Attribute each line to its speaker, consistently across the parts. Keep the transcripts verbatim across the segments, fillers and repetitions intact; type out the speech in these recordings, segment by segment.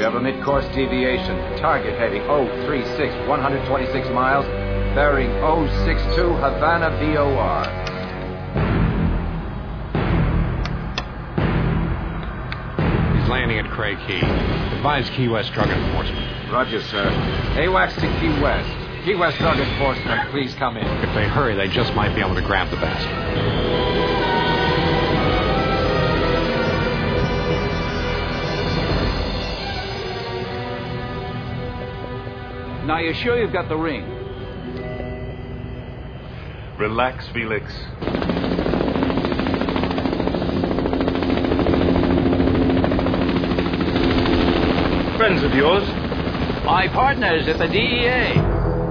Speaker 1: have a mid-course deviation. Target heading oh three six, one hundred twenty-six miles. Bearing oh six two, Havana V O R.
Speaker 2: He's landing at Cray Key. Advise Key West Drug Enforcement.
Speaker 1: Roger, sir. AWACS to Key West. Key West Drug Enforcement, please come in.
Speaker 2: If they hurry, they just might be able to grab the bastard.
Speaker 3: Now, you're sure you've got the ring?
Speaker 4: Relax, Felix. Friends of yours?
Speaker 3: My partners at the D E A.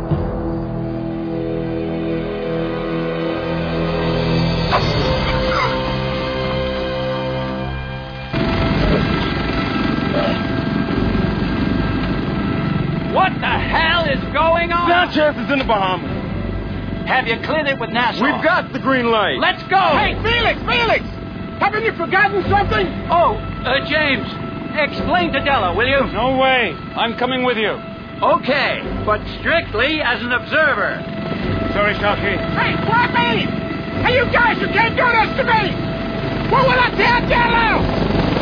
Speaker 3: What the hell is going on?
Speaker 4: Sanchez is in the Bahamas.
Speaker 3: Have you cleared it with Nassau?
Speaker 4: We've got the green light.
Speaker 3: Let's go!
Speaker 5: Hey, Felix, Felix! Haven't you forgotten something?
Speaker 3: Oh, uh, James, explain to Della, will you?
Speaker 4: No way. I'm coming with you.
Speaker 3: Okay, but strictly as an observer.
Speaker 4: Sorry, Sharky.
Speaker 5: Hey, what me? Hey, you guys, you can't do this to me! What will I tell Della?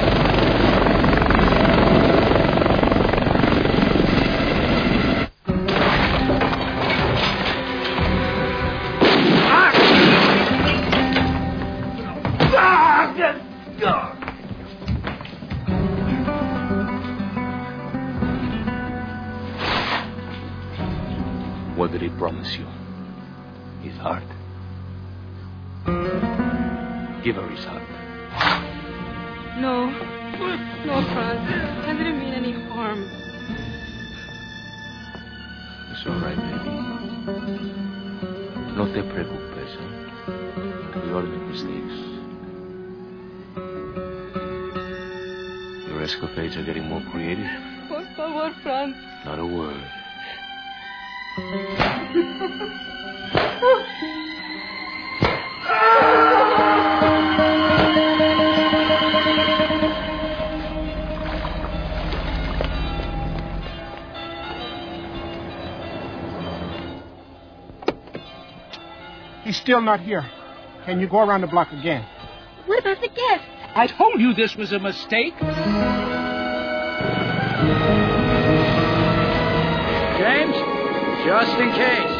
Speaker 6: What did he promise you? His heart? Give her his heart.
Speaker 7: No. No, Franz. I didn't mean any harm.
Speaker 6: It's all right, baby. No te preocupes, huh? We all make mistakes. Your escapades are getting more creative.
Speaker 7: Por favor, Franz.
Speaker 6: Not a word.
Speaker 5: He's still not here. Can you go around the block again?
Speaker 7: What about the guest?
Speaker 3: I told you this was a mistake. James, just in case.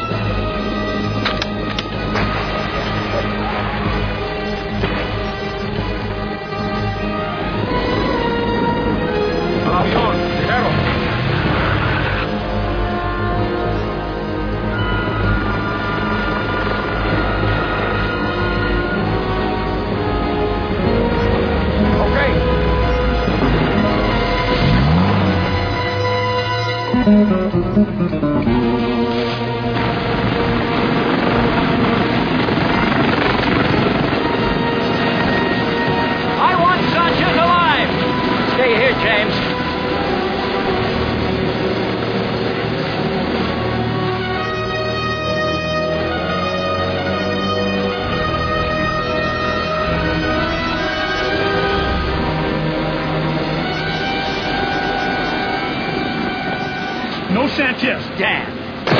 Speaker 4: Avión, ligero.
Speaker 3: I want Sanchez alive. Stay here, James.
Speaker 4: No Sanchez.
Speaker 3: Damn.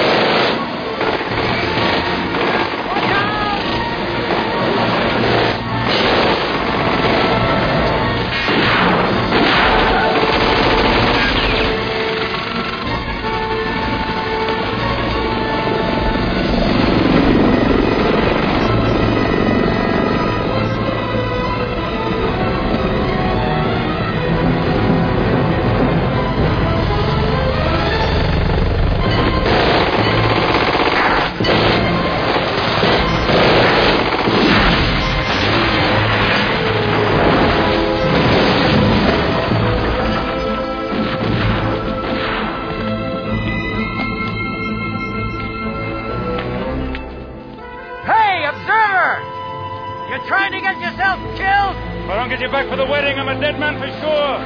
Speaker 3: You're trying to get yourself killed?
Speaker 4: If I don't get you back for the wedding, I'm a dead man for sure.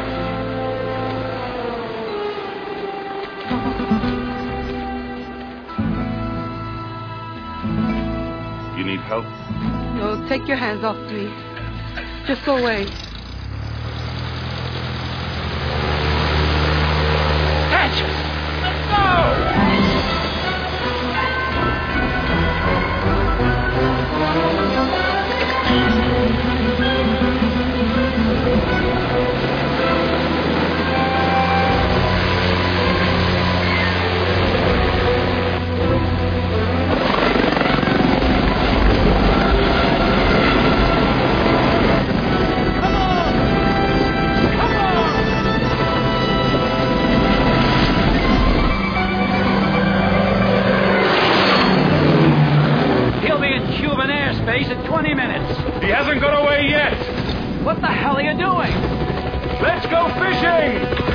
Speaker 4: You need help?
Speaker 7: No, take your hands off me. Just go away.
Speaker 3: are you doing?
Speaker 4: Let's go fishing!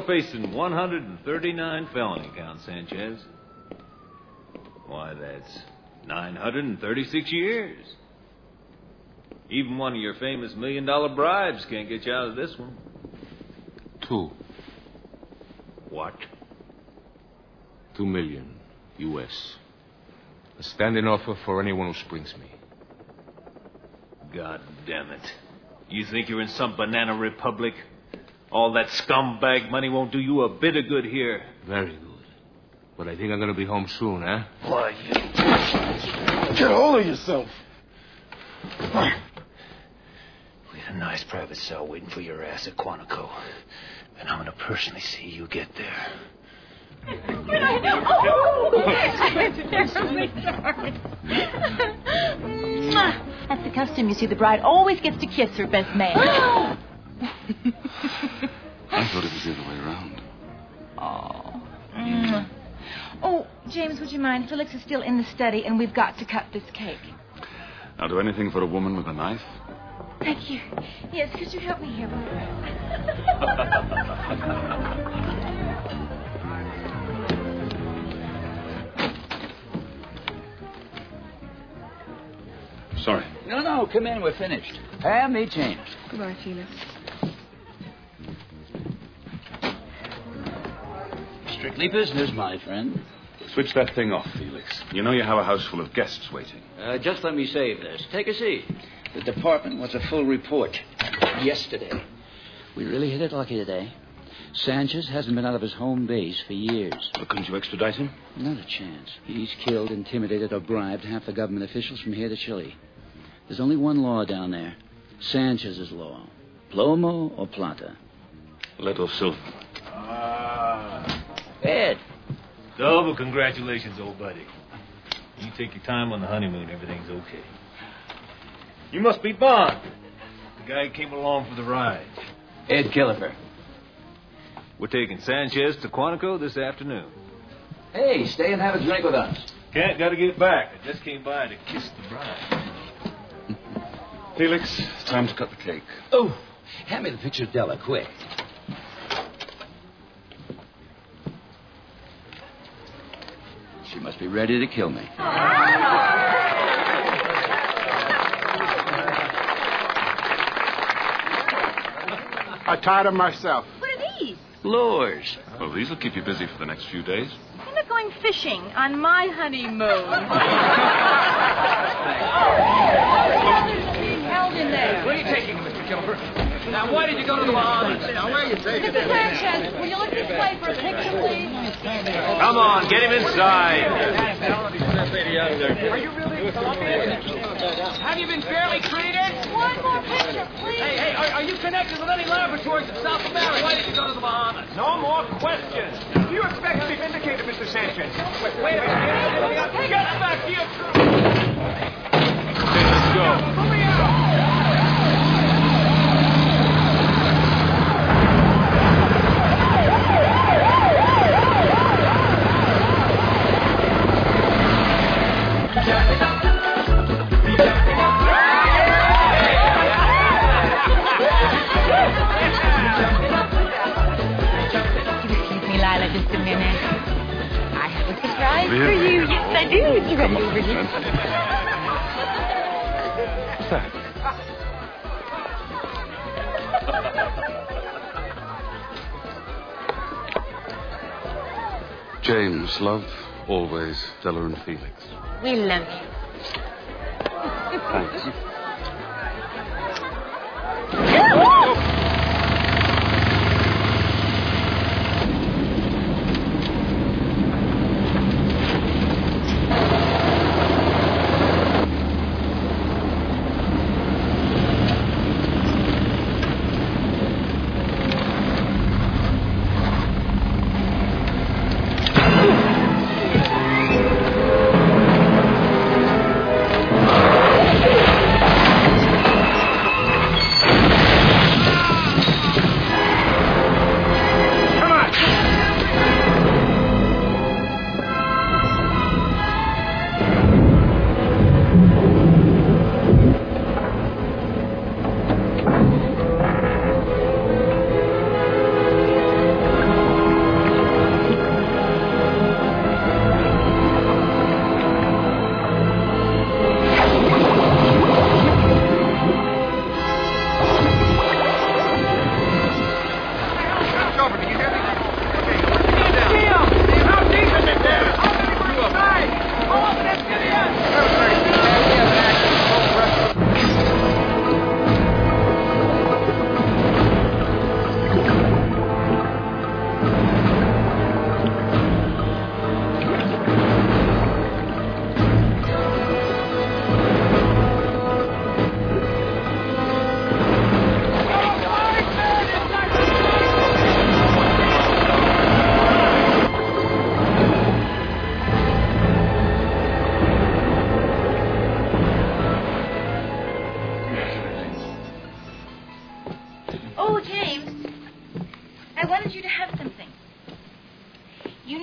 Speaker 8: You're facing one hundred thirty-nine felony counts, Sanchez. Why, that's nine hundred thirty-six years. Even one of your famous million-dollar bribes can't get you out of this one.
Speaker 6: Two.
Speaker 8: What?
Speaker 6: Two million U S. A standing offer for anyone who springs me.
Speaker 8: God damn it. You think you're in some banana republic? All that scumbag money won't do you a bit of good here.
Speaker 6: Very good. But I think I'm going to be home soon, huh?
Speaker 8: Why, you...
Speaker 5: Get hold of yourself.
Speaker 9: We had a nice private cell waiting for your ass at Quantico. And I'm going to personally see you get there.
Speaker 10: Oh! I'm terribly sorry. That's the custom. You see, the bride always gets to kiss her best man.
Speaker 11: I thought it was the other way around.
Speaker 10: Oh. Mm. Oh, James, would you mind? Felix is still in the study, and we've got to cut this cake.
Speaker 11: I'll do anything for a woman with a knife.
Speaker 10: Thank you. Yes, could you help me here?
Speaker 11: Sorry.
Speaker 9: No, no, come in. We're finished. Hand me change.
Speaker 7: Goodbye, Felix.
Speaker 9: Strictly business, my friend.
Speaker 11: Switch that thing off, Felix. You know you have a house full of guests waiting.
Speaker 9: Uh, just let me save this. Take a seat. The department wants a full report. Yesterday. We really hit it lucky today. Sanchez hasn't been out of his home base for years.
Speaker 11: Well, couldn't you extradite him?
Speaker 9: Not a chance. He's killed, intimidated, or bribed half the government officials from here to Chile. There's only one law down there. Sanchez's law. Plomo or plata.
Speaker 11: Leto Silva.
Speaker 8: Ah.
Speaker 9: Ed.
Speaker 8: Double congratulations, old buddy. You take your time on the honeymoon, everything's okay. You must be Bond, the guy who came along for the ride.
Speaker 9: Ed Killefer.
Speaker 8: We're taking Sanchez to Quantico this afternoon.
Speaker 9: Hey, stay and have a drink with us.
Speaker 8: Can't, gotta get back. I just came by to kiss the bride.
Speaker 11: Felix, time to cut the cake.
Speaker 9: Oh, hand me the picture of Della, quick. She must be ready to kill me.
Speaker 5: I tied them myself.
Speaker 10: What are these?
Speaker 9: Lures.
Speaker 11: Well, these will keep you busy for the next few days.
Speaker 10: I'm not going fishing on my honeymoon. Being held in there.
Speaker 3: Where are you taking him, Mister Kilfer? Now, why did you go to the Bahamas?
Speaker 5: Now, where are you taking
Speaker 10: Mister Sanchez, will you look this way for a picture, please?
Speaker 8: Come on, get him inside.
Speaker 3: Are you really Colombian? Have you been fairly treated?
Speaker 10: One more picture, please.
Speaker 3: Hey, hey, are, are you connected with any laboratories in South America? Why did you go to the Bahamas?
Speaker 4: No more questions. Do you expect to be vindicated, Mister Sanchez?
Speaker 3: Wait, wait a minute.
Speaker 4: Get back here.
Speaker 8: Let's go.
Speaker 4: Hurry up.
Speaker 10: For you. Yes, I do. You ready over here?
Speaker 11: James, love, always, Della and Felix.
Speaker 10: We love you.
Speaker 11: Thanks.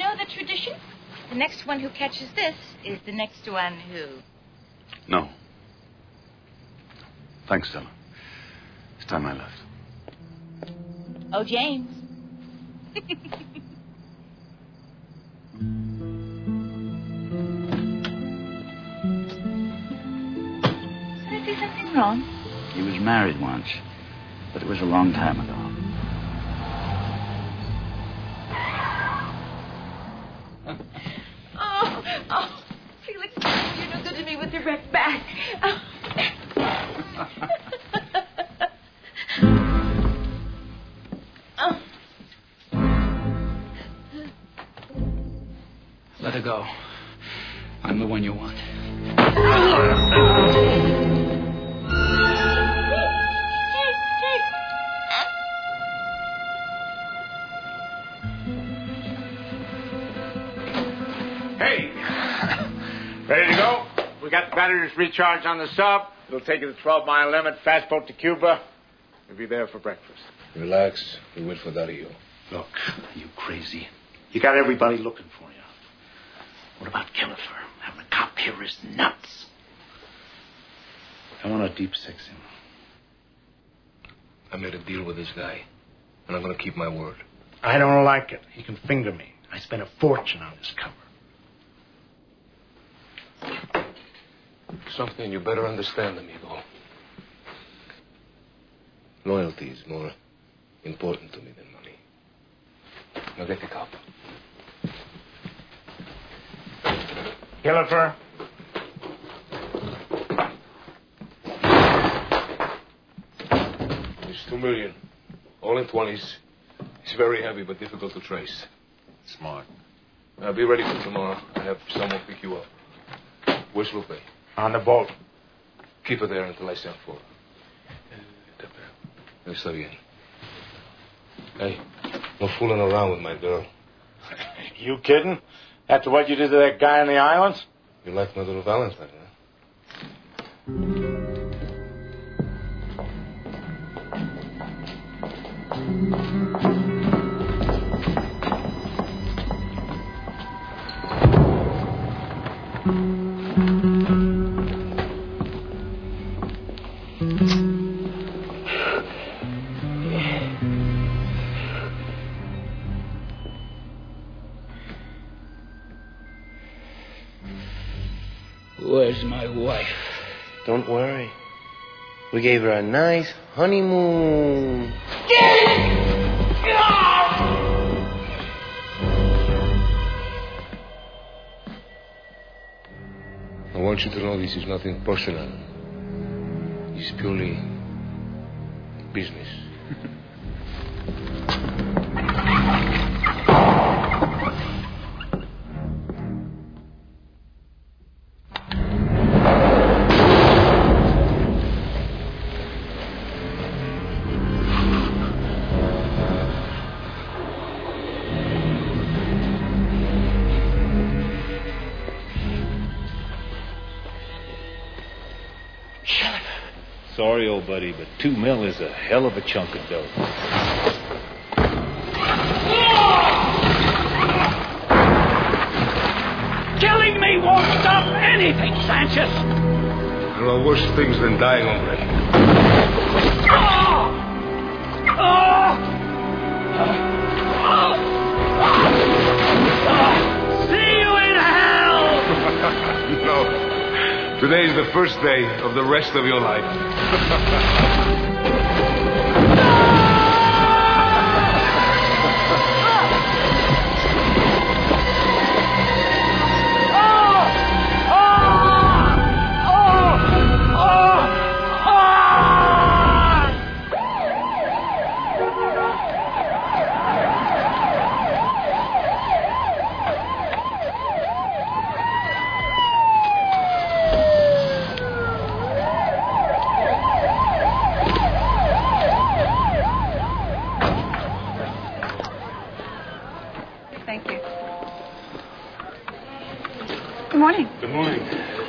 Speaker 10: know the tradition? The next one who catches this is the next one who...
Speaker 11: No. Thanks, Stella. It's time I left.
Speaker 10: Oh, James. Did I see something wrong?
Speaker 9: He was married once, but it was a long time ago.
Speaker 10: Oh, oh, Felix, you're no good to me with your wrecked back. Oh. Oh.
Speaker 9: Let her go. I'm the one you want.
Speaker 5: Hey! Ready to go? We got the batteries recharged on the sub. It'll take you the twelve-mile limit, fast boat to Cuba. We'll be there for breakfast.
Speaker 12: Relax. We'll wait for Dario.
Speaker 9: Look, are you crazy? You got everybody looking for you. What about Killefer? Having a cop here is nuts.
Speaker 12: I want to deep six him. I made a deal with this guy, and I'm going to keep my word.
Speaker 5: I don't like it. He can finger me. I spent a fortune on this cover.
Speaker 12: Something you better understand, amigo. Loyalty is more important to me than money. Now get the cop.
Speaker 5: Killefer.
Speaker 12: It's two million. All in twenties. It's very heavy, but difficult to trace.
Speaker 11: Smart.
Speaker 12: Now be ready for tomorrow. I have someone pick you up. Where's Lupe?
Speaker 5: On the boat.
Speaker 12: Keep her there until I send for her. Está bien. Hey, no fooling around with my girl.
Speaker 5: You kidding? After what you did to that guy on the islands?
Speaker 12: You like my little Valentine, huh?
Speaker 9: Where's my wife?
Speaker 13: Don't worry. We gave her a nice honeymoon.
Speaker 12: I want you to know this is nothing personal. It's purely business.
Speaker 8: Sorry, old buddy, but two mil is a hell of a chunk of dough.
Speaker 3: Killing me won't stop anything, Sanchez.
Speaker 12: There are worse things than dying, hombre.
Speaker 3: Oh! Oh! Oh! See you in hell!
Speaker 12: No. Today is the first day of the rest of your life.
Speaker 7: Good morning.
Speaker 12: Good morning.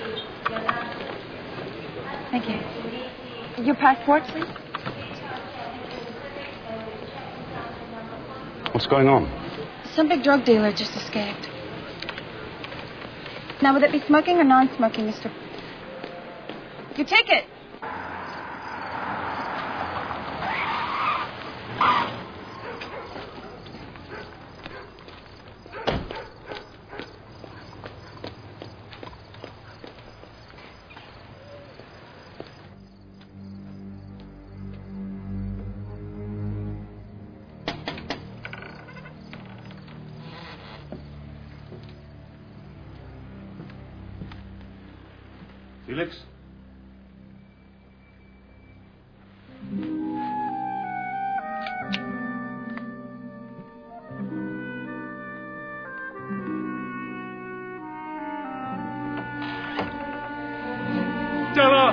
Speaker 7: Thank you. Your passport, please?
Speaker 11: What's going on?
Speaker 14: Some big drug dealer just escaped. Now, would it be smoking or non-smoking, Mister Your ticket.
Speaker 11: Felix?
Speaker 4: Stella!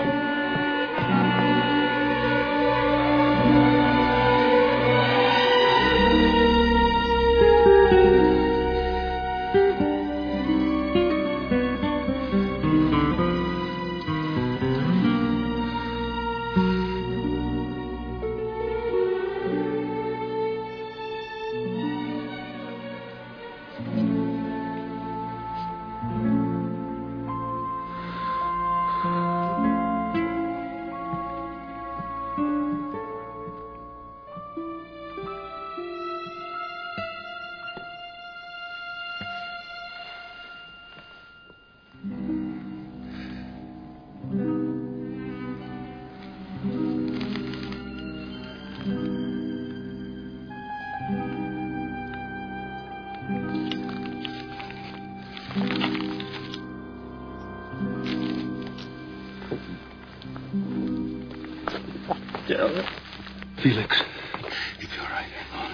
Speaker 11: Felix, you'll be all right.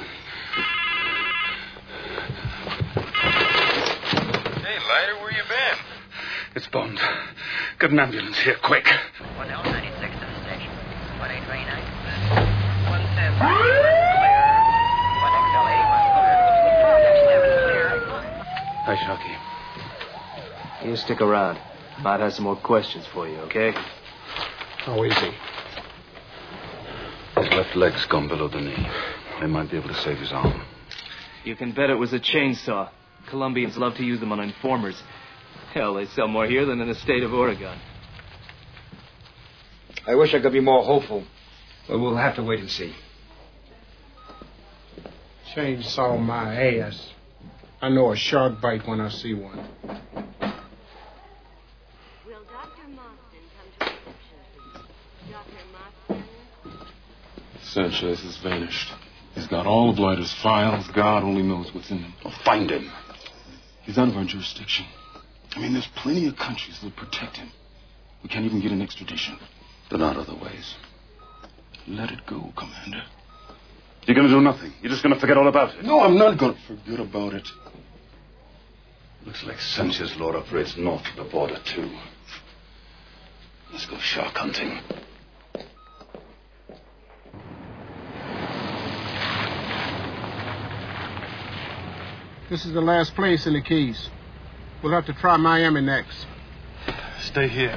Speaker 15: Hey, Leiter, where you been?
Speaker 11: It's Bond. Get an ambulance here, quick.
Speaker 16: one L ninety-six to the station. one eight twenty-nine. one ten. Clear. one X L eight. Clear.
Speaker 11: Hi, Sharky.
Speaker 17: You stick around. Matt has some more questions for you, okay?
Speaker 12: How is he?
Speaker 11: His left leg's gone below the knee. They might be able to save his arm.
Speaker 17: You can bet it was a chainsaw. Colombians love to use them on informers. Hell, they sell more here than in the state of Oregon.
Speaker 1: I wish I could be more hopeful. But we'll have to wait and see.
Speaker 12: Chainsaw my ass. I know a shark bite when I see one.
Speaker 18: Will Doctor Marston come to reception, please? Doctor Marston?
Speaker 12: Sanchez has vanished. He's got all of Leiter's files. God only knows what's in them.
Speaker 11: Well, find him.
Speaker 12: He's out of our jurisdiction. I mean, there's plenty of countries that protect him. We can't even get an extradition.
Speaker 11: There are other ways.
Speaker 12: Let it go, Commander.
Speaker 11: You're going to do nothing. You're just going to forget all about it.
Speaker 12: No, I'm not going to forget about it.
Speaker 11: Looks like Sanchez Lord operates north of the border, too. Let's go shark hunting.
Speaker 12: This is the last place in the Keys. We'll have to try Miami next.
Speaker 11: Stay here.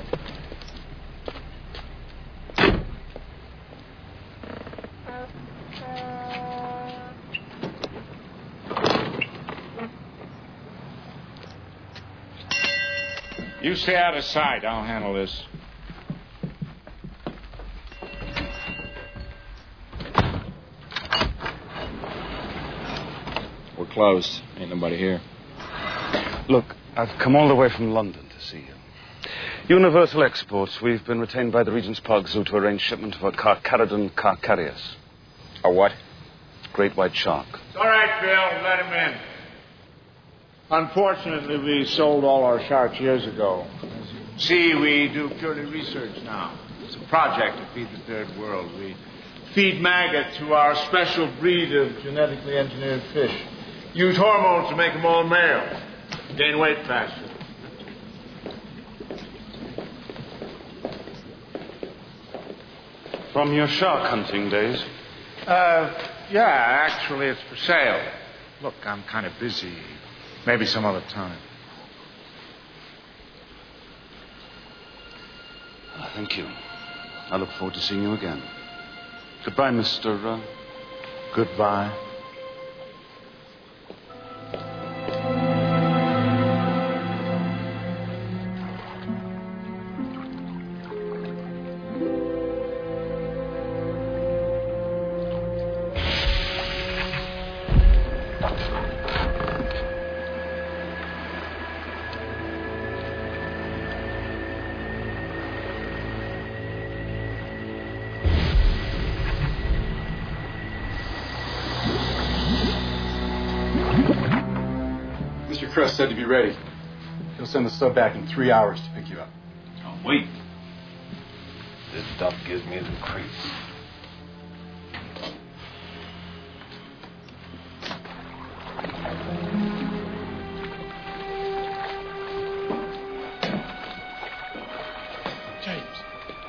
Speaker 5: You stay out of sight. I'll handle this.
Speaker 2: We're closed. Ain't nobody here.
Speaker 11: Look, I've come all the way from London to see you. Universal Exports, we've been retained by the Regent's Park Zoo to arrange shipment of a Carcharodon carcarius.
Speaker 1: A what?
Speaker 11: Great white shark.
Speaker 5: It's all right, Bill. Let him in. Unfortunately, we sold all our sharks years ago. As you see, we do purely research now. It's a project to feed the third world. We feed maggot to our special breed of genetically engineered fish. Use hormones to make them all male. Gain weight faster.
Speaker 11: From your shark hunting days?
Speaker 5: Uh, yeah, actually, it's for sale. Look, I'm kind of busy. Maybe some other time.
Speaker 11: Uh, thank you. I look forward to seeing you again. Goodbye, Mister Uh...
Speaker 5: Goodbye.
Speaker 19: Crest said to be ready. He'll send the sub back in three hours to pick you up.
Speaker 8: Oh, wait. This stuff gives me the creeps.
Speaker 19: James.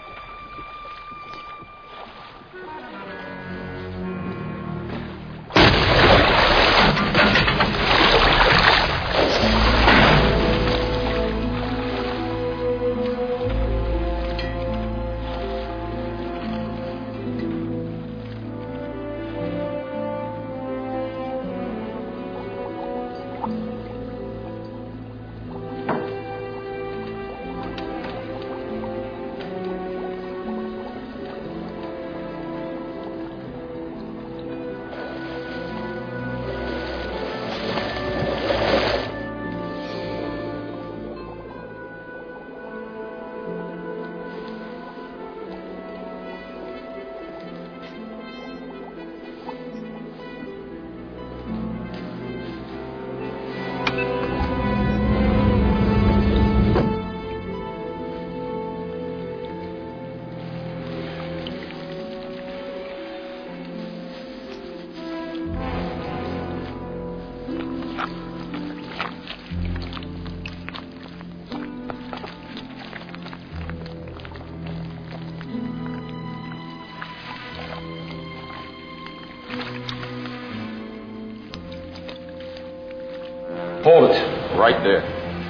Speaker 1: Hold it. Right there.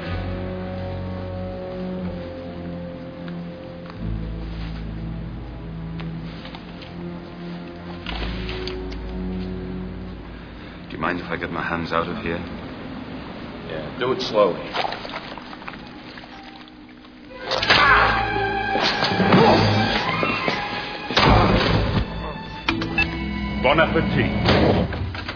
Speaker 11: Do you mind if I get my hands out of here?
Speaker 1: Yeah, do it slowly.
Speaker 11: Bon appetit.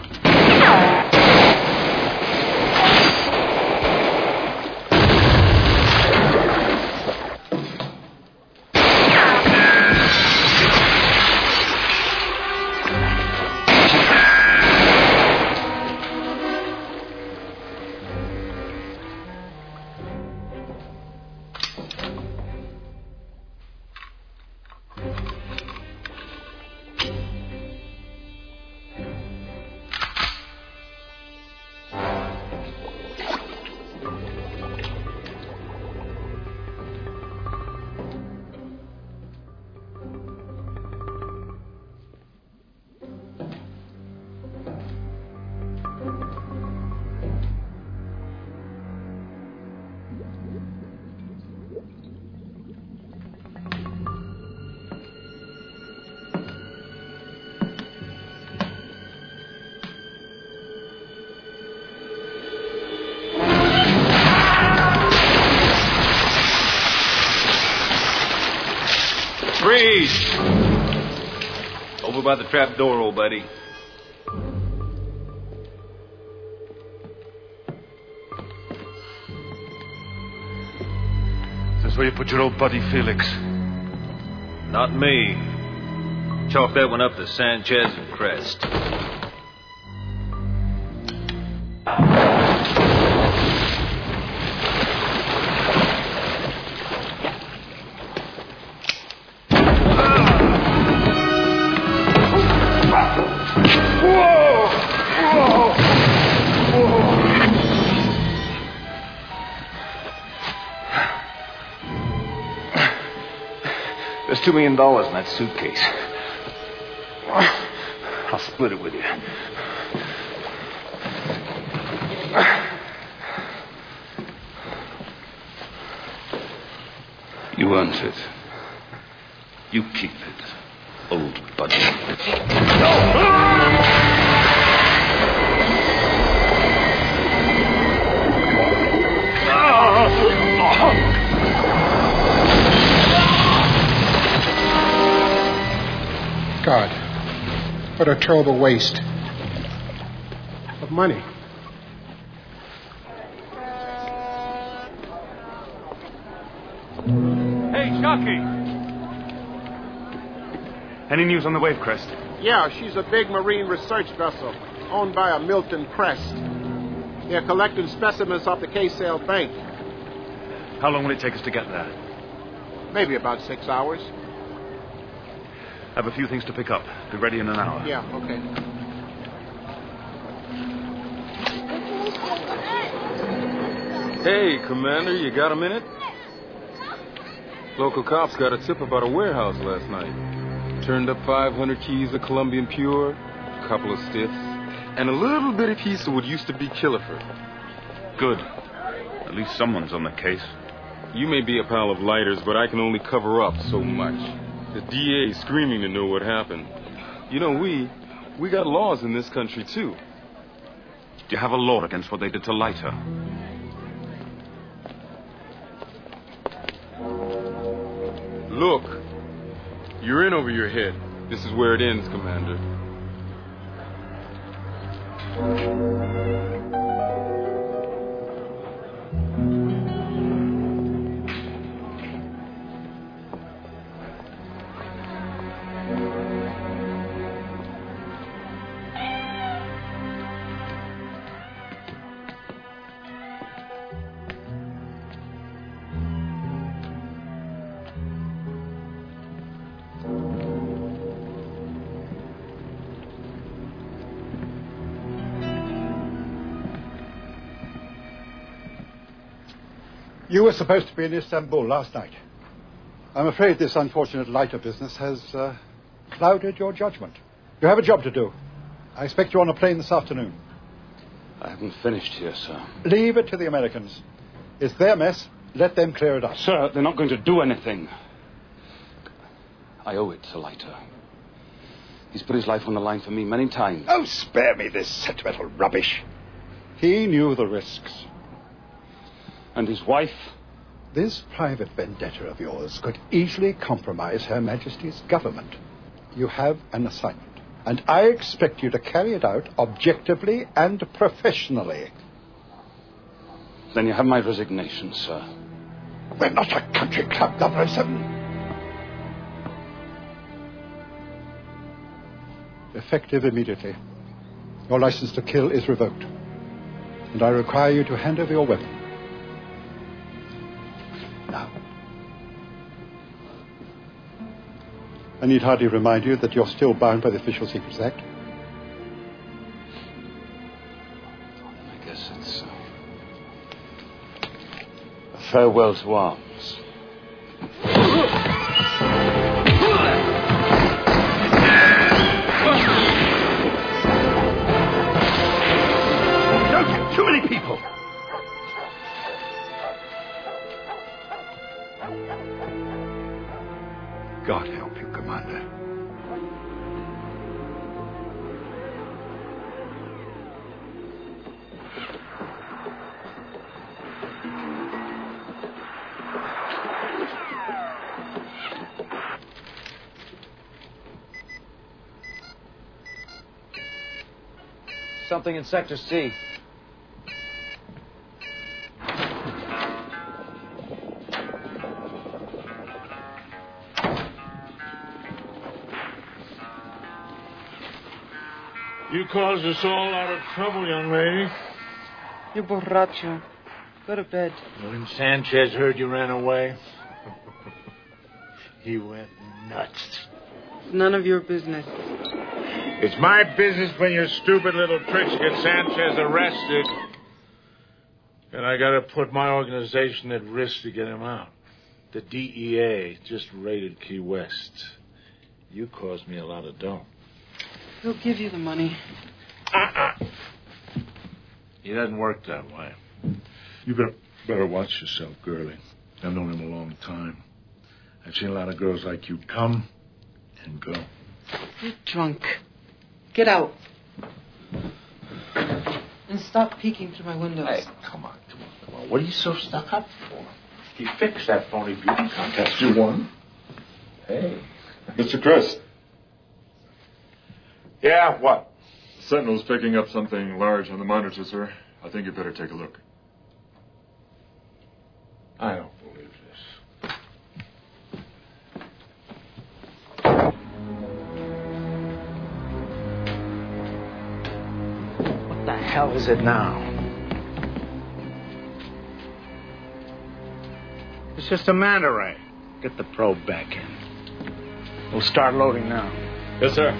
Speaker 8: Freeze! Over by the trap door, old buddy.
Speaker 11: Is this where you put your old buddy, Felix?
Speaker 8: Not me. Chalk that one up to Sanchez and Crest.
Speaker 1: There's two million dollars in that suitcase. I'll split it with you.
Speaker 11: You earned it. You keep it, old buddy.
Speaker 20: God, what a terrible waste of money.
Speaker 11: Hey, Sharky! Any news on the Wave Crest?
Speaker 20: Yeah, she's a big marine research vessel owned by a Milton Crest. They're collecting specimens off the K-Sale Bank.
Speaker 11: How long will it take us to get there?
Speaker 20: Maybe about six hours.
Speaker 11: I have a few things to pick up. Be ready in an hour.
Speaker 20: Yeah, okay.
Speaker 21: Hey, Commander, you got a minute? Local cops got a tip about a warehouse last night. Turned up five hundred keys of Colombian Pure, a couple of stiffs, and a little bitty piece of what used to be Killiford.
Speaker 11: Good. At least someone's on the case.
Speaker 21: You may be a pal of lighters, but I can only cover up so much. The D A's screaming to know what happened. You know, we, we got laws in this country, too.
Speaker 11: Do you have a law against what they did to Leiter?
Speaker 21: Look, you're in over your head. This is where it ends, Commander.
Speaker 22: You were supposed to be in Istanbul last night. I'm afraid this unfortunate Leiter business has uh, clouded your judgment. You have a job to do. I expect you on a plane this afternoon.
Speaker 11: I haven't finished here, sir.
Speaker 22: Leave it to the Americans. It's their mess. Let them clear it up.
Speaker 11: Sir, they're not going to do anything. I owe it to Leiter. He's put his life on the line for me many times.
Speaker 22: Oh, spare me this sentimental rubbish. He knew the risks.
Speaker 11: And his wife?
Speaker 22: This private vendetta of yours could easily compromise Her Majesty's government. You have an assignment, and I expect you to carry it out objectively and professionally.
Speaker 11: Then you have my resignation, sir.
Speaker 22: We're not a country club, double oh seven. Effective immediately. Your license to kill is revoked, and I require you to hand over your weapon. Now, I need hardly remind you that you're still bound by the Official Secrets Act.
Speaker 11: I guess it's uh, a farewell to arms.
Speaker 22: Don't get too many people. God help you, Commander.
Speaker 1: Something in Sector C.
Speaker 5: You caused us all a lot of trouble, young lady.
Speaker 7: You're borracho. Go to bed.
Speaker 5: When Sanchez heard you ran away, he went nuts.
Speaker 7: It's none of your business.
Speaker 5: It's my business when your stupid little tricks get Sanchez arrested. And I gotta put my organization at risk to get him out. The D E A just raided Key West. You caused me a lot of dough.
Speaker 7: He'll give you the money.
Speaker 5: Uh-uh. He doesn't work that way. You better, better watch yourself, girlie. I've known him a long time. I've seen a lot of girls like you come and go.
Speaker 7: You're drunk. Get out. And stop peeking through my windows.
Speaker 5: Hey, come on, come on, come on. What are you so stuck up for? He fixed that phony beauty contest you won. Hey.
Speaker 23: Mister Chris.
Speaker 5: Yeah, what?
Speaker 23: Sentinel's picking up something large on the monitor, sir. I think you better take a look.
Speaker 5: I don't believe this. What the hell is it now? It's just a manta ray. Get the probe back in. We'll start loading now.
Speaker 23: Yes, sir.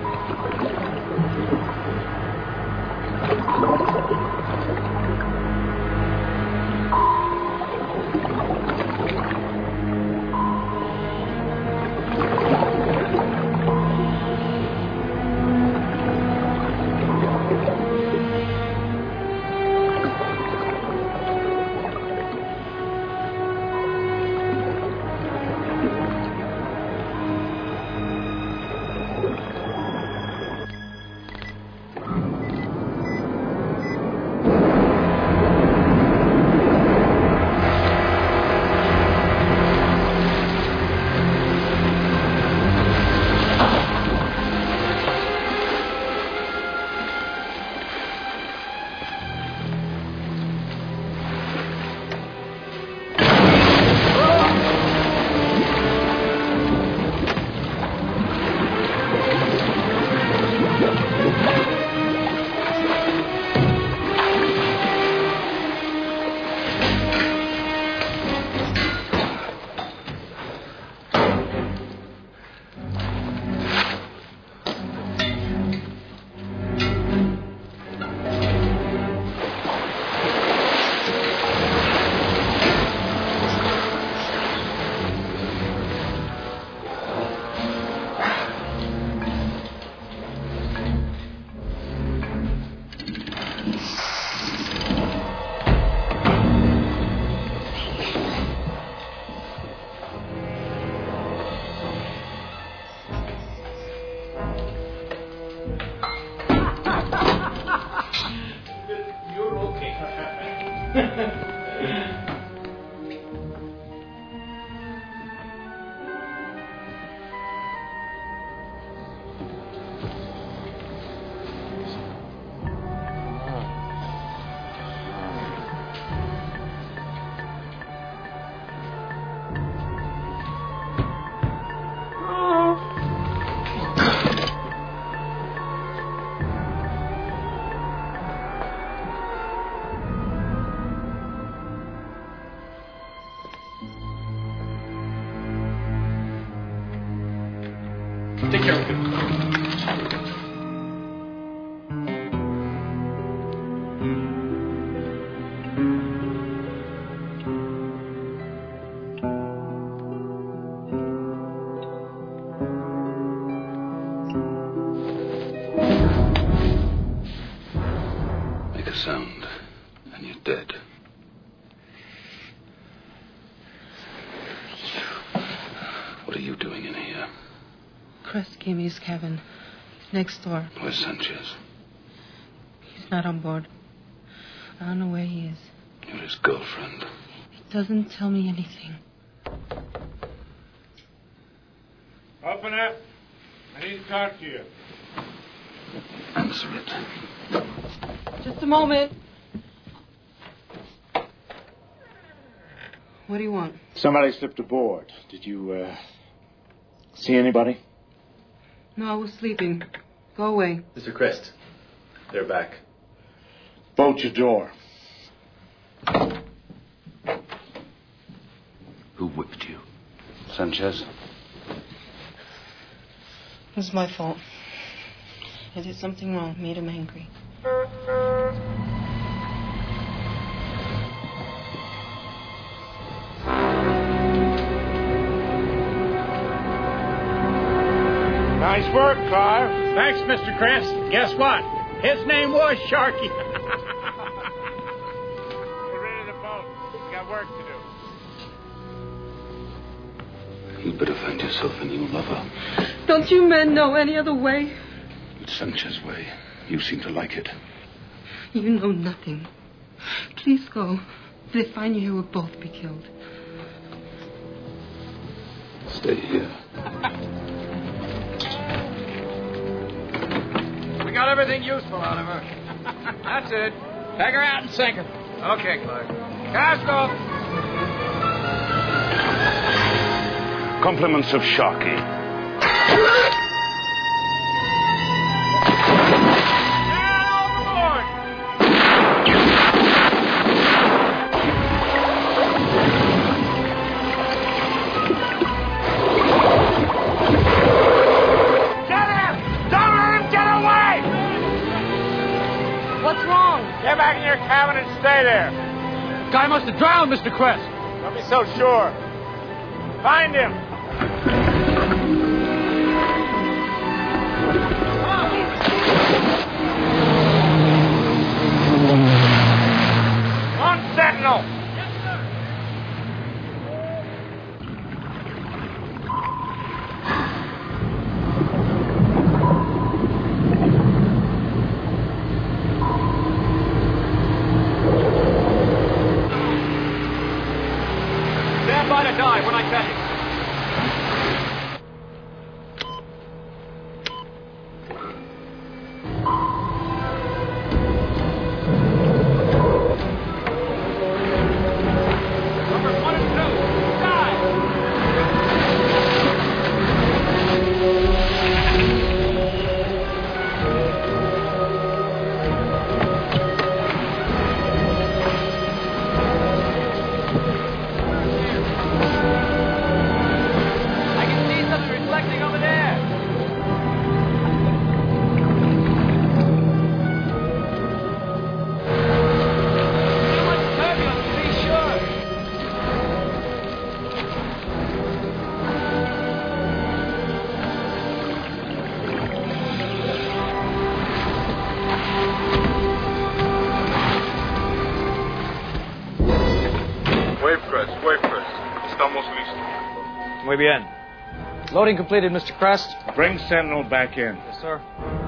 Speaker 23: Take care of it.
Speaker 11: Make a sound, and you're dead. What are you doing in here?
Speaker 7: Crest gave me his cabin. He's next door.
Speaker 11: Where's Sanchez?
Speaker 7: He's not on board. I don't know where he is.
Speaker 11: You're his girlfriend.
Speaker 7: He doesn't tell me anything.
Speaker 5: Open up. I need to talk to you.
Speaker 11: Answer it.
Speaker 7: Just a moment. What do you want?
Speaker 5: Somebody slipped aboard. Did you, uh, see anybody?
Speaker 7: No, I was sleeping. Go away.
Speaker 17: Mister Crest, they're back.
Speaker 5: Bolt your door.
Speaker 11: Who whipped you? Sanchez?
Speaker 7: It was my fault. I did something wrong, made him angry.
Speaker 5: Nice work, Carl. Thanks, Mister Crest. Guess what? His name was Sharky. Get rid of the boat. We got work to do.
Speaker 11: You'd better find yourself a new lover.
Speaker 7: Don't you men know any other way?
Speaker 11: It's Sanchez's way. You seem to like it.
Speaker 7: You know nothing. Please go. If they find you here, we'll both be killed.
Speaker 11: Stay here.
Speaker 3: We got everything useful out of her. That's it. Take her out and sink her. Okay, Clark. Casco!
Speaker 11: Compliments of Sharky.
Speaker 3: Guy must have drowned, Mister Crest.
Speaker 5: Don't be so sure. Find him. On Sentinel.
Speaker 3: Stand by to die when I tell you. Numbers one and two, die! I can see something reflecting over there. Too much turbulence to be sure.
Speaker 21: Wavecrest, Wavecrest. Estamos listos.
Speaker 17: Muy bien. Loading completed, Mister Crest.
Speaker 5: Bring Sentinel back in.
Speaker 17: Yes, sir.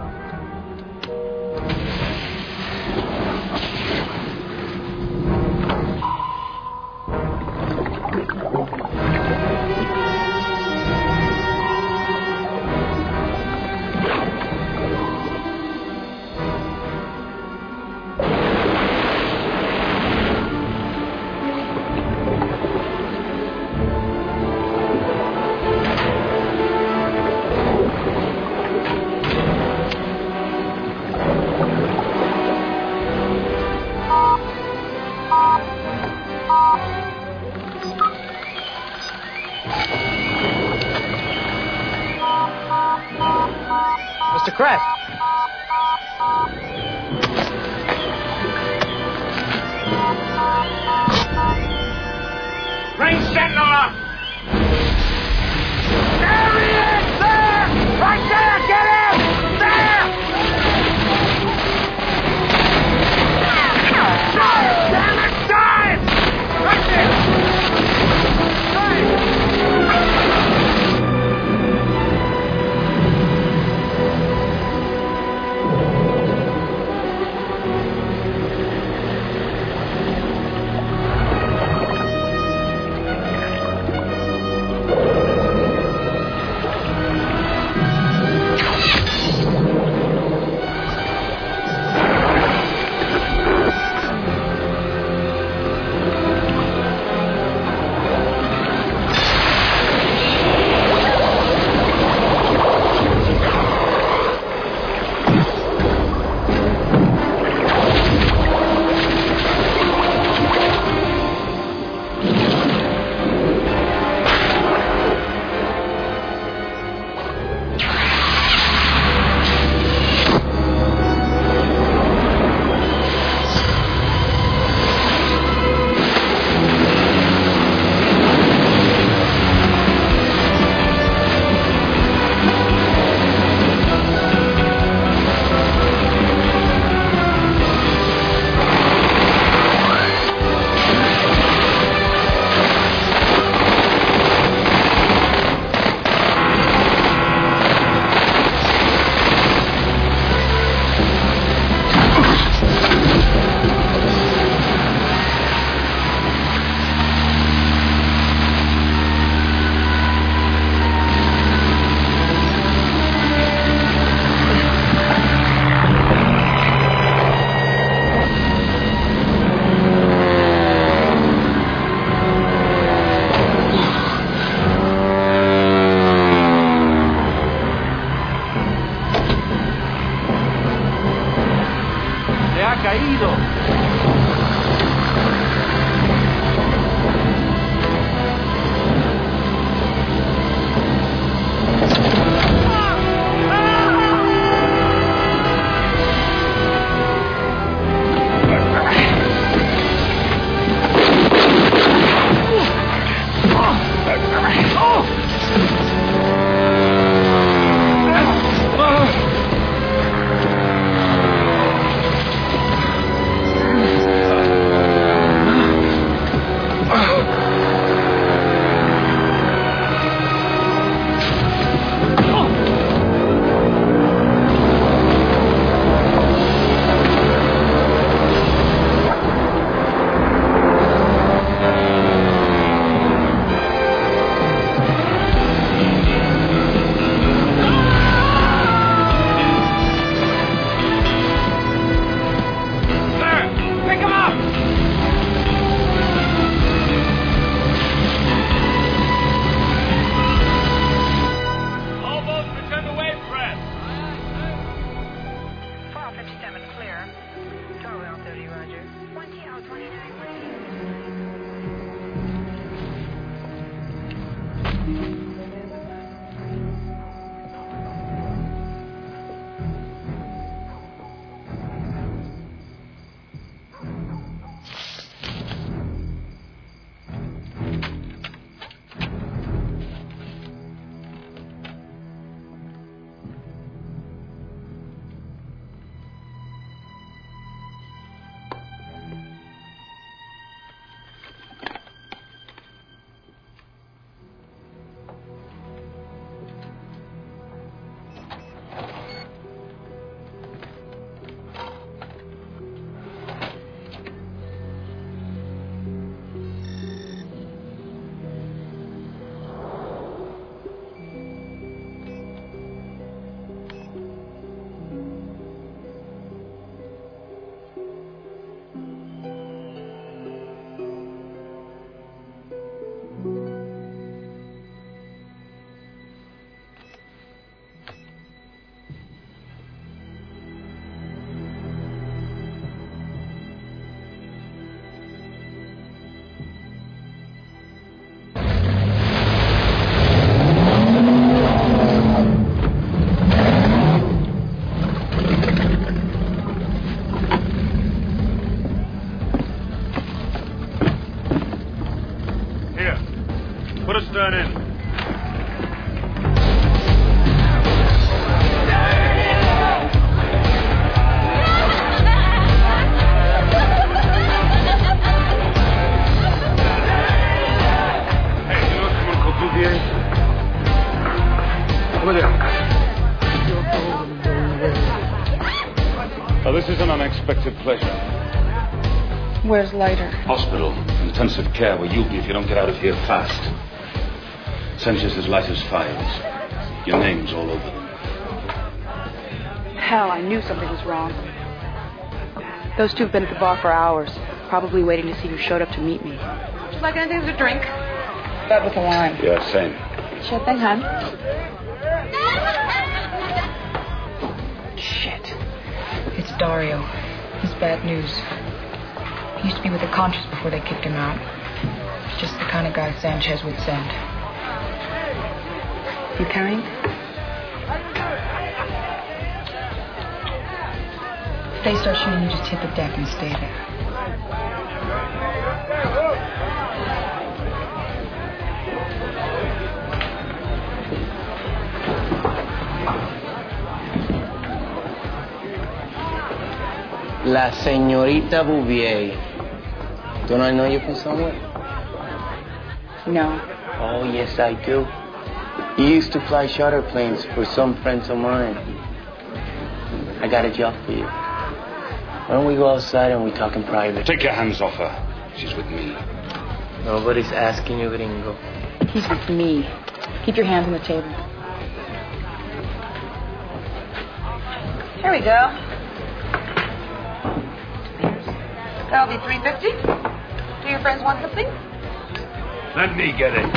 Speaker 17: Mister Crest.
Speaker 5: Bring Sentinel up! There he is! There! Right there! Get him! There! Dive! Damn it! Dive! Right there! Dive!
Speaker 11: Here. Put a stern in. Hey, you know someone called Bouvier? Over there. Now, this is an unexpected pleasure.
Speaker 14: Where's Leiter?
Speaker 11: Hospital. Intensive care where you'll be if you don't get out of here fast. Sanchez's Leiter's files. Your name's all over them.
Speaker 14: Hell, I knew something was wrong. Those two have been at the bar for hours, probably waiting to see who showed up to meet me. Would you like anything to drink? That with a lime.
Speaker 11: Yeah, same.
Speaker 14: Sure thing, hon. Shit. It's Dario. He's bad news. He used to be with the Contras before they kicked him out. He's just the kind of guy Sanchez would send. You carrying? If they start shooting, you just hit the deck and stay there.
Speaker 13: La señorita Bouvier. Don't I know you from somewhere?
Speaker 14: No.
Speaker 13: Oh, yes, I do. You used to fly charter planes for some friends of mine. I got a job for you. Why don't we go outside and we talk in private?
Speaker 11: Take your hands off her. She's with me.
Speaker 13: Nobody's asking you, gringo.
Speaker 14: He's with me. Keep your hands on the table.
Speaker 6: Here we go. That'll be three fifty. Do your friends want something?
Speaker 11: Let me get it.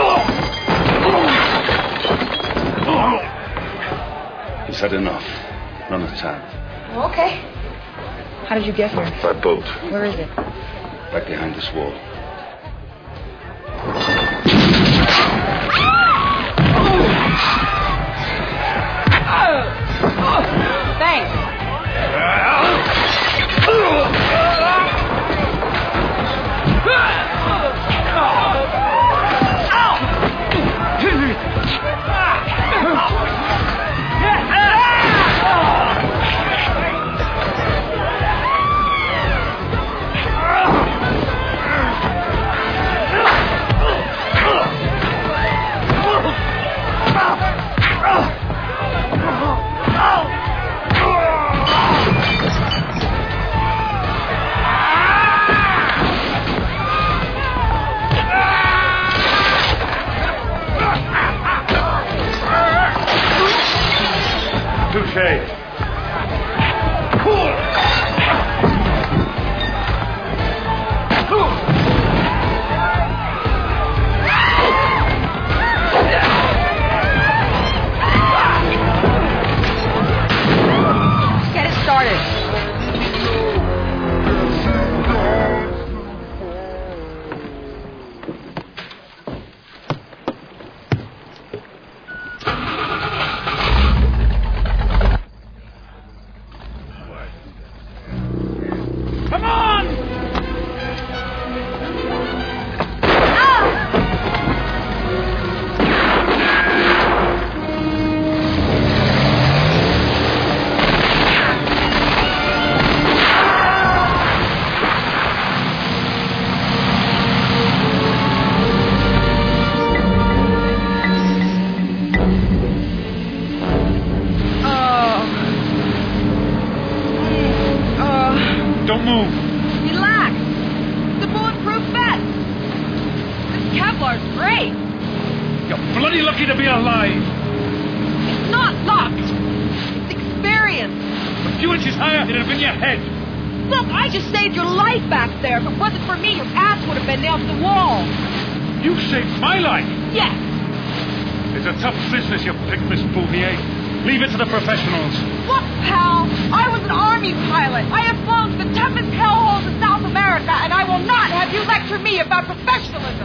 Speaker 11: He's had enough. Run a tab.
Speaker 6: Okay.
Speaker 14: How did you get here?
Speaker 11: By boat.
Speaker 14: Where is it?
Speaker 11: Right behind this wall.
Speaker 6: Thanks.
Speaker 11: Touche.
Speaker 6: Get it started.
Speaker 11: Come on! Don't move.
Speaker 6: Relax. It's a bulletproof vest. This Kevlar's great.
Speaker 11: You're bloody lucky to be alive.
Speaker 6: It's not luck. It's experience.
Speaker 11: But two inches higher, it'd have been your head.
Speaker 6: Look, I just saved your life back there. If it wasn't for me, your ass would have been nailed to the wall.
Speaker 11: You saved my life.
Speaker 6: Yes.
Speaker 11: It's a tough business you picked, Miss Bouvier. Leave it to the professionals.
Speaker 6: Look, pal, I was an army pilot. I have flown to the toughest hellholes in South America, and I will not have you lecture me about professionalism.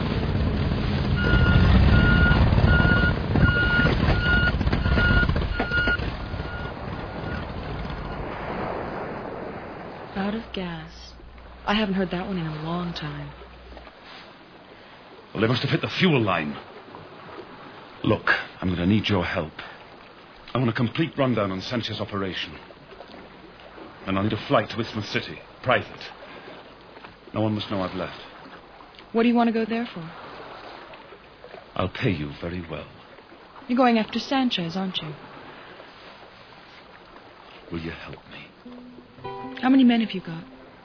Speaker 7: Out of gas. I haven't heard that one in a long time.
Speaker 11: Well, they must have hit the fuel line. Look, I'm going to need your help. I want a complete rundown on Sanchez's operation. And I'll need a flight to Isthmus City, private. No one must know I've left.
Speaker 14: What do you want to go there for?
Speaker 11: I'll pay you very well.
Speaker 14: You're going after Sanchez, aren't you?
Speaker 11: Will you help me?
Speaker 14: How many men have you got?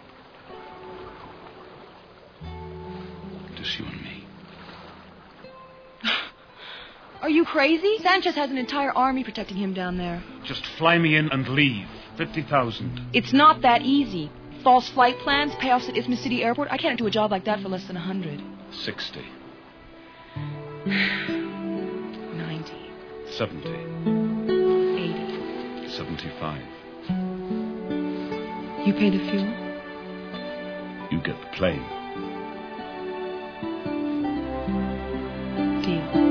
Speaker 11: Just you and me.
Speaker 14: Are you crazy? Sanchez has an entire army protecting him down there.
Speaker 11: Just fly me in and leave. Fifty thousand.
Speaker 14: It's not that easy. False flight plans, payoffs at Isthmus City Airport. I can't do a job like that for less than a hundred.
Speaker 11: Sixty.
Speaker 14: Ninety.
Speaker 11: Seventy.
Speaker 14: Eighty.
Speaker 11: Seventy-five.
Speaker 14: You pay the fuel?
Speaker 11: You get the plane.
Speaker 14: Deal.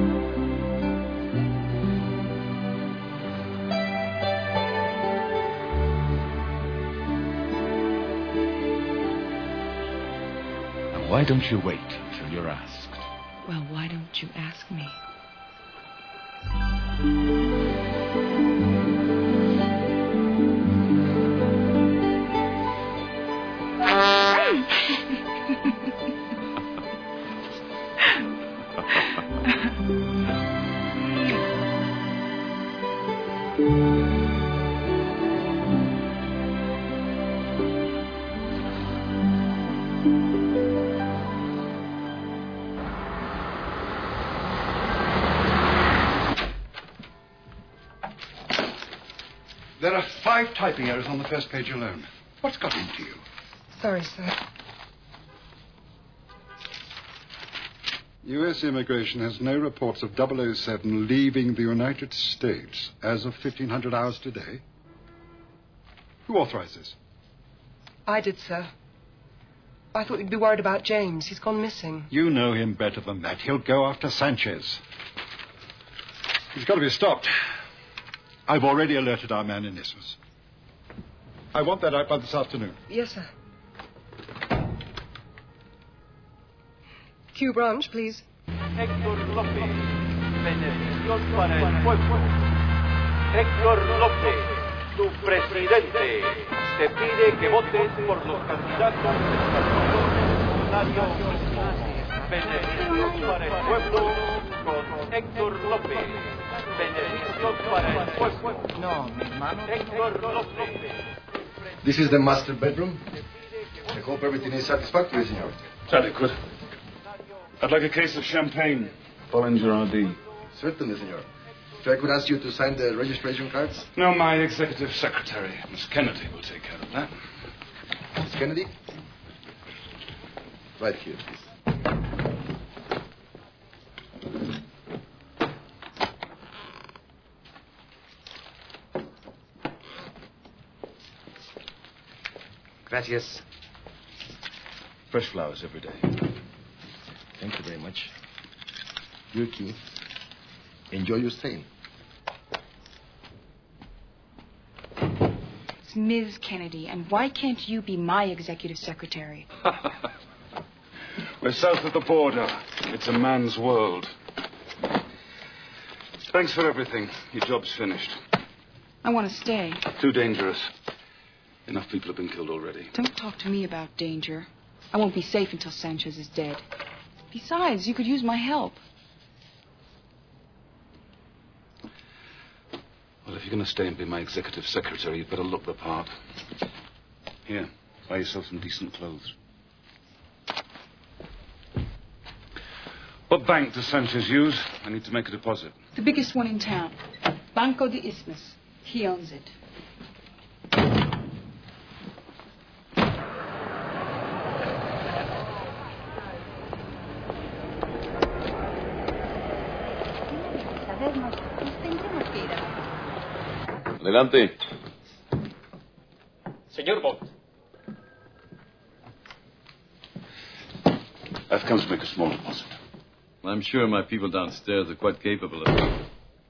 Speaker 11: Why don't you wait until you're asked?
Speaker 14: Well, why don't you ask me?
Speaker 22: There are five typing errors on the first page alone. What's got into you?
Speaker 4: Sorry, sir.
Speaker 22: U S immigration has no reports of double oh seven leaving the United States as of fifteen hundred hours today. Who authorized this?
Speaker 4: I did, sir. I thought you'd be worried about James. He's gone missing.
Speaker 22: You know him better than that. He'll go after Sanchez. He's got to be stopped. I've already alerted our man in Isthmus. I want that out by this afternoon.
Speaker 4: Yes, sir. Q branch, please.
Speaker 9: Héctor López, beneficios para el pueblo. Héctor López, tu presidente, te pide que votes por los candidatos del Partido Revolucionario. Beneficios para el pueblo con Héctor López. Beneficios para el pueblo.
Speaker 10: No, mi hermano.
Speaker 9: Héctor López.
Speaker 10: This is the master bedroom. I hope everything is satisfactory, senor.
Speaker 11: It's adequate. I'd like a case of champagne. Bollinger R D.
Speaker 10: Certainly, senor. So I could ask you to sign the registration cards?
Speaker 11: No, my executive secretary, Miss Kennedy, will take care of that.
Speaker 10: Miss Kennedy? Right here, please. Gracias.
Speaker 11: Fresh flowers every day.
Speaker 10: Thank you very much. Yuki, enjoy your stay.
Speaker 14: It's Miz Kennedy, and why can't you be my executive secretary?
Speaker 11: We're south of the border. It's a man's world. Thanks for everything. Your job's finished.
Speaker 14: I want to stay.
Speaker 11: Too dangerous. Enough people have been killed already.
Speaker 14: Don't talk to me about danger. I won't be safe until Sanchez is dead. Besides, you could use my help.
Speaker 11: Well, if you're going to stay and be my executive secretary, you'd better look the part. Here, buy yourself some decent clothes. What bank does Sanchez use? I need to make a deposit.
Speaker 14: The biggest one in town. Banco de Isthmus. He owns it.
Speaker 24: Adelante.
Speaker 9: Señor Bond.
Speaker 11: I've come to make a small deposit.
Speaker 24: I'm sure my people downstairs are quite capable of it.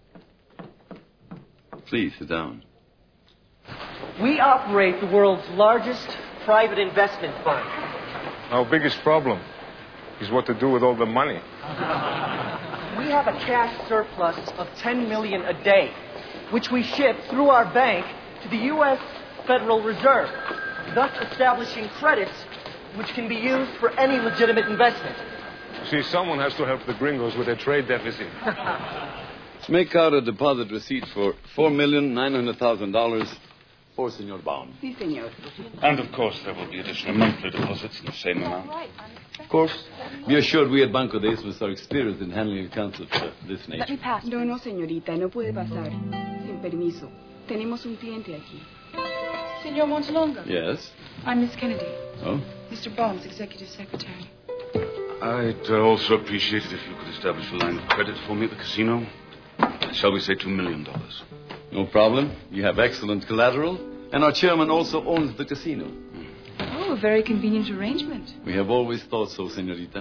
Speaker 24: Please sit down.
Speaker 25: We operate the world's largest private investment fund.
Speaker 23: Our biggest problem?
Speaker 21: is what to do with all the money.
Speaker 25: We have a cash surplus of ten million dollars a day, which we ship through our bank to the U S Federal Reserve, thus establishing credits which can be used for any legitimate investment.
Speaker 21: See, someone has to help the gringos with their trade deficit.
Speaker 24: Make out a deposit receipt for four million nine hundred thousand dollars for Senor Baum.
Speaker 14: Si, senor.
Speaker 11: And, of course, there will be additional monthly deposits in the same amount.
Speaker 24: Of course. Be assured we at Banco de Isthmus are experienced in handling accounts of uh, this nature.
Speaker 14: Let me pass. No, no, señorita. No puede pasar. Sin permiso. Tenemos un cliente aquí. Senor Montalonga.
Speaker 24: Yes?
Speaker 14: I'm Miss Kennedy.
Speaker 24: Oh?
Speaker 14: Mister Baum's executive secretary.
Speaker 11: I'd uh, also appreciate it if you could establish a line of credit for me at the casino. Shall we say two million dollars?
Speaker 24: No problem. You have excellent collateral. And our chairman also owns the casino.
Speaker 14: Oh, a very convenient arrangement.
Speaker 24: We have always thought so, señorita.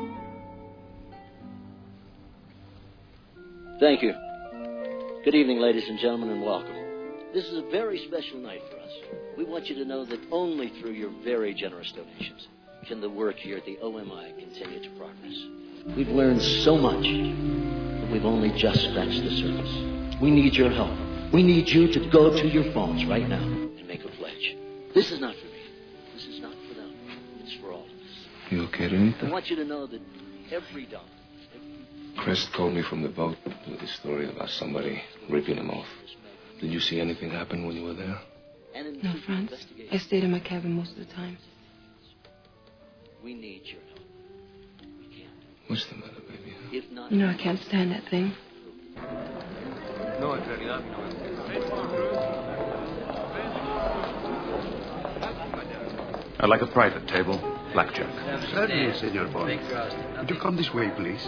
Speaker 2: Thank you. Good evening, ladies and gentlemen, and welcome. This is a very special night for us. We want you to know that only through your very generous donations can the work here at the O M I continue to progress. We've learned so much, but we've only just scratched the surface. We need your help. We need you to go to your phones right now and make a pledge. This is not for me. This is not for them. It's for all of us.
Speaker 12: You okay,
Speaker 2: I
Speaker 12: Renita?
Speaker 2: want you to know that every dollar...
Speaker 12: Crest told me from the boat with his story about somebody ripping him off. Did you see anything happen when you were there?
Speaker 14: No, Franz. I stayed in my cabin most of the time.
Speaker 2: We need your help.
Speaker 12: What's the matter, baby?
Speaker 2: If not...
Speaker 14: You know, I can't stand that thing.
Speaker 2: No, en realidad, no.
Speaker 11: I'd like a private table, blackjack.
Speaker 10: Certainly, Senor Bond. Would you come this way, please?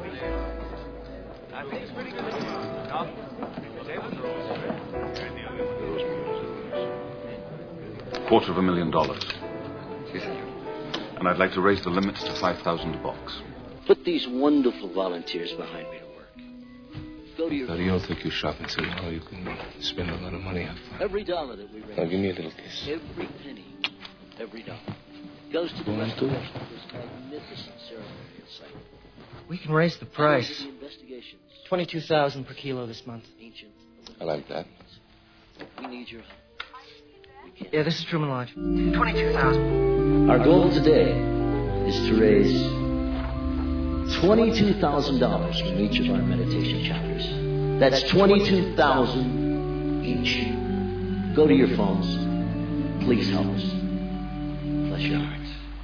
Speaker 11: Quarter of a million dollars. And I'd like to raise the limits to five thousand a box.
Speaker 2: Put these wonderful volunteers behind me to work. Go to your...
Speaker 12: Daddy, I'll take you shopping and see how you can spend a lot of money. Have fun.
Speaker 2: Every dollar that we raise...
Speaker 12: Now, give me a little kiss.
Speaker 2: Every penny, every dollar, goes to the
Speaker 12: One,
Speaker 2: restoration of this magnificent ceremony at site.
Speaker 25: We can raise the price.
Speaker 2: The investigations,
Speaker 25: twenty-two thousand per kilo this month.
Speaker 2: ancient...
Speaker 12: I like that.
Speaker 2: We need your help.
Speaker 25: Yeah, this is Truman Lodge. twenty-two thousand.
Speaker 2: Our goal today is to raise twenty-two thousand dollars from each of our meditation chapters. That's twenty-two thousand dollars each. Go to your phones. Please help us. Bless your hearts.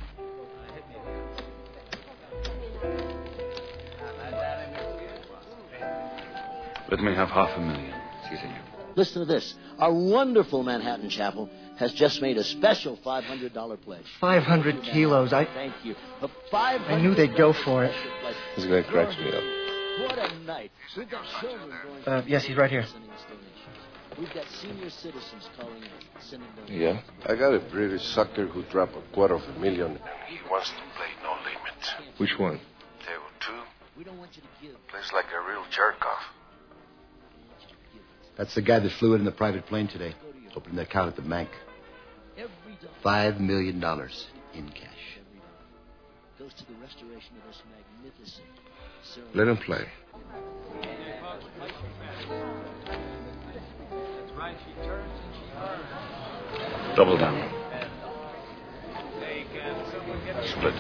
Speaker 11: Let me have half a million. Si, senor.
Speaker 2: Listen to this. Our wonderful Manhattan Chapel has just made a special five hundred dollars pledge.
Speaker 25: five hundred kilos. I...
Speaker 2: Thank you. A five hundred
Speaker 25: I knew they'd go for it.
Speaker 12: This guy cracks me up.
Speaker 2: What a night. We've got children going...
Speaker 25: Uh, yes, he's right here.
Speaker 2: We've got senior citizens calling in, sending donations.
Speaker 12: Yeah?
Speaker 10: I got a British sucker who dropped a quarter of a million.
Speaker 12: He wants to play no limit. Which one?
Speaker 10: Table two.
Speaker 2: We don't want you to give.
Speaker 10: Plays like a real jerk-off.
Speaker 15: That's the guy that flew in in the private plane today. Opened the account at the bank. Five million dollars in cash.
Speaker 2: Goes to the restoration of this magnificent ceremony.
Speaker 12: Let him play.
Speaker 11: Double down. Split.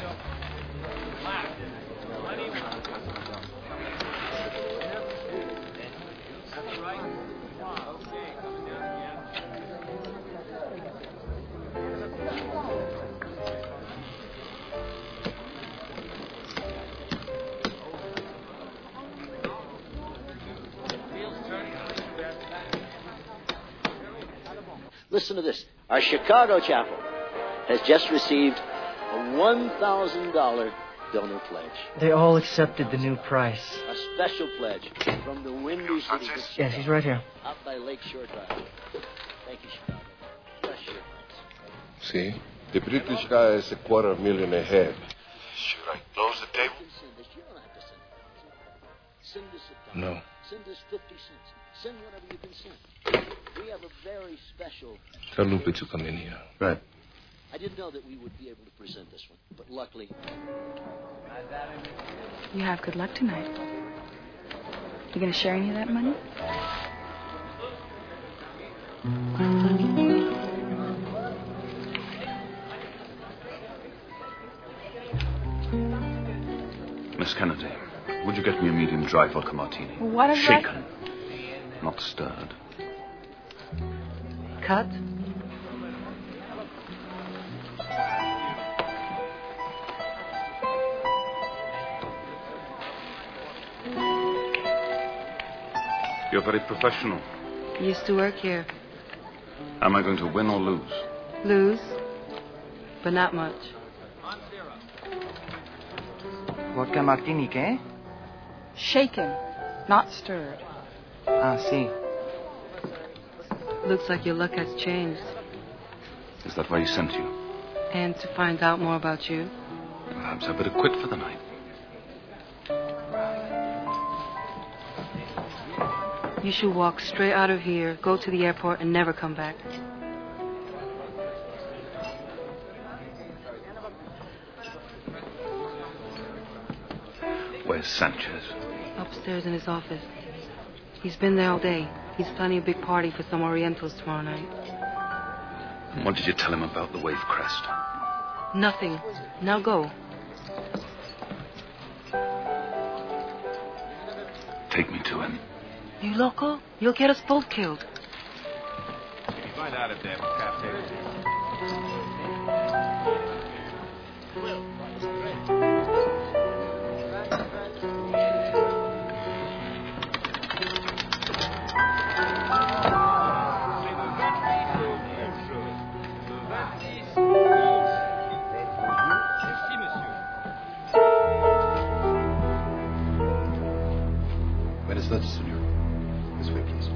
Speaker 2: Listen to this. Our Chicago chapel has just received a one thousand dollars donor pledge.
Speaker 25: They all accepted the new price.
Speaker 2: A special pledge from the Windy City.
Speaker 25: Yes, he's right here.
Speaker 2: Out by Lakeshore Drive. Thank you, Chicago. Bless your hearts.
Speaker 12: See?
Speaker 10: The British guy is a quarter of a million ahead.
Speaker 12: Should I close the table?
Speaker 2: Send us a
Speaker 12: No.
Speaker 2: dollar. Send us fifty cents. Send whatever you can send. We have a very special...
Speaker 12: Tell Lupe to come in here.
Speaker 15: Right.
Speaker 2: I didn't know that we would be able to present this one, but luckily...
Speaker 14: You have good luck tonight. You gonna share any of that money?
Speaker 11: Miss Kennedy, would you get me a medium dry vodka martini?
Speaker 14: What is
Speaker 11: Shaken, not stirred.
Speaker 14: Cut?
Speaker 11: You're very professional.
Speaker 14: Used to work here.
Speaker 11: Am I going to win or lose?
Speaker 14: Lose, but not much.
Speaker 8: Vodka martini, ¿qué?
Speaker 14: Shaken, not stirred.
Speaker 8: Ah, sí.
Speaker 14: Looks like your luck has changed.
Speaker 11: Is that why he sent you?
Speaker 14: And to find out more about you.
Speaker 11: Perhaps I better quit for the night.
Speaker 14: You should walk straight out of here, go to the airport, and never come back.
Speaker 11: Where's Sanchez?
Speaker 14: Upstairs in his office. He's been there all day. He's planning a big party for some Orientals tomorrow night.
Speaker 11: What did you tell him about the wave crest?
Speaker 14: Nothing. Now go.
Speaker 11: Take me to him.
Speaker 14: You loco? You'll get us both killed.
Speaker 9: Find out if they have a cafe.
Speaker 10: Where is that, senor? This way, please.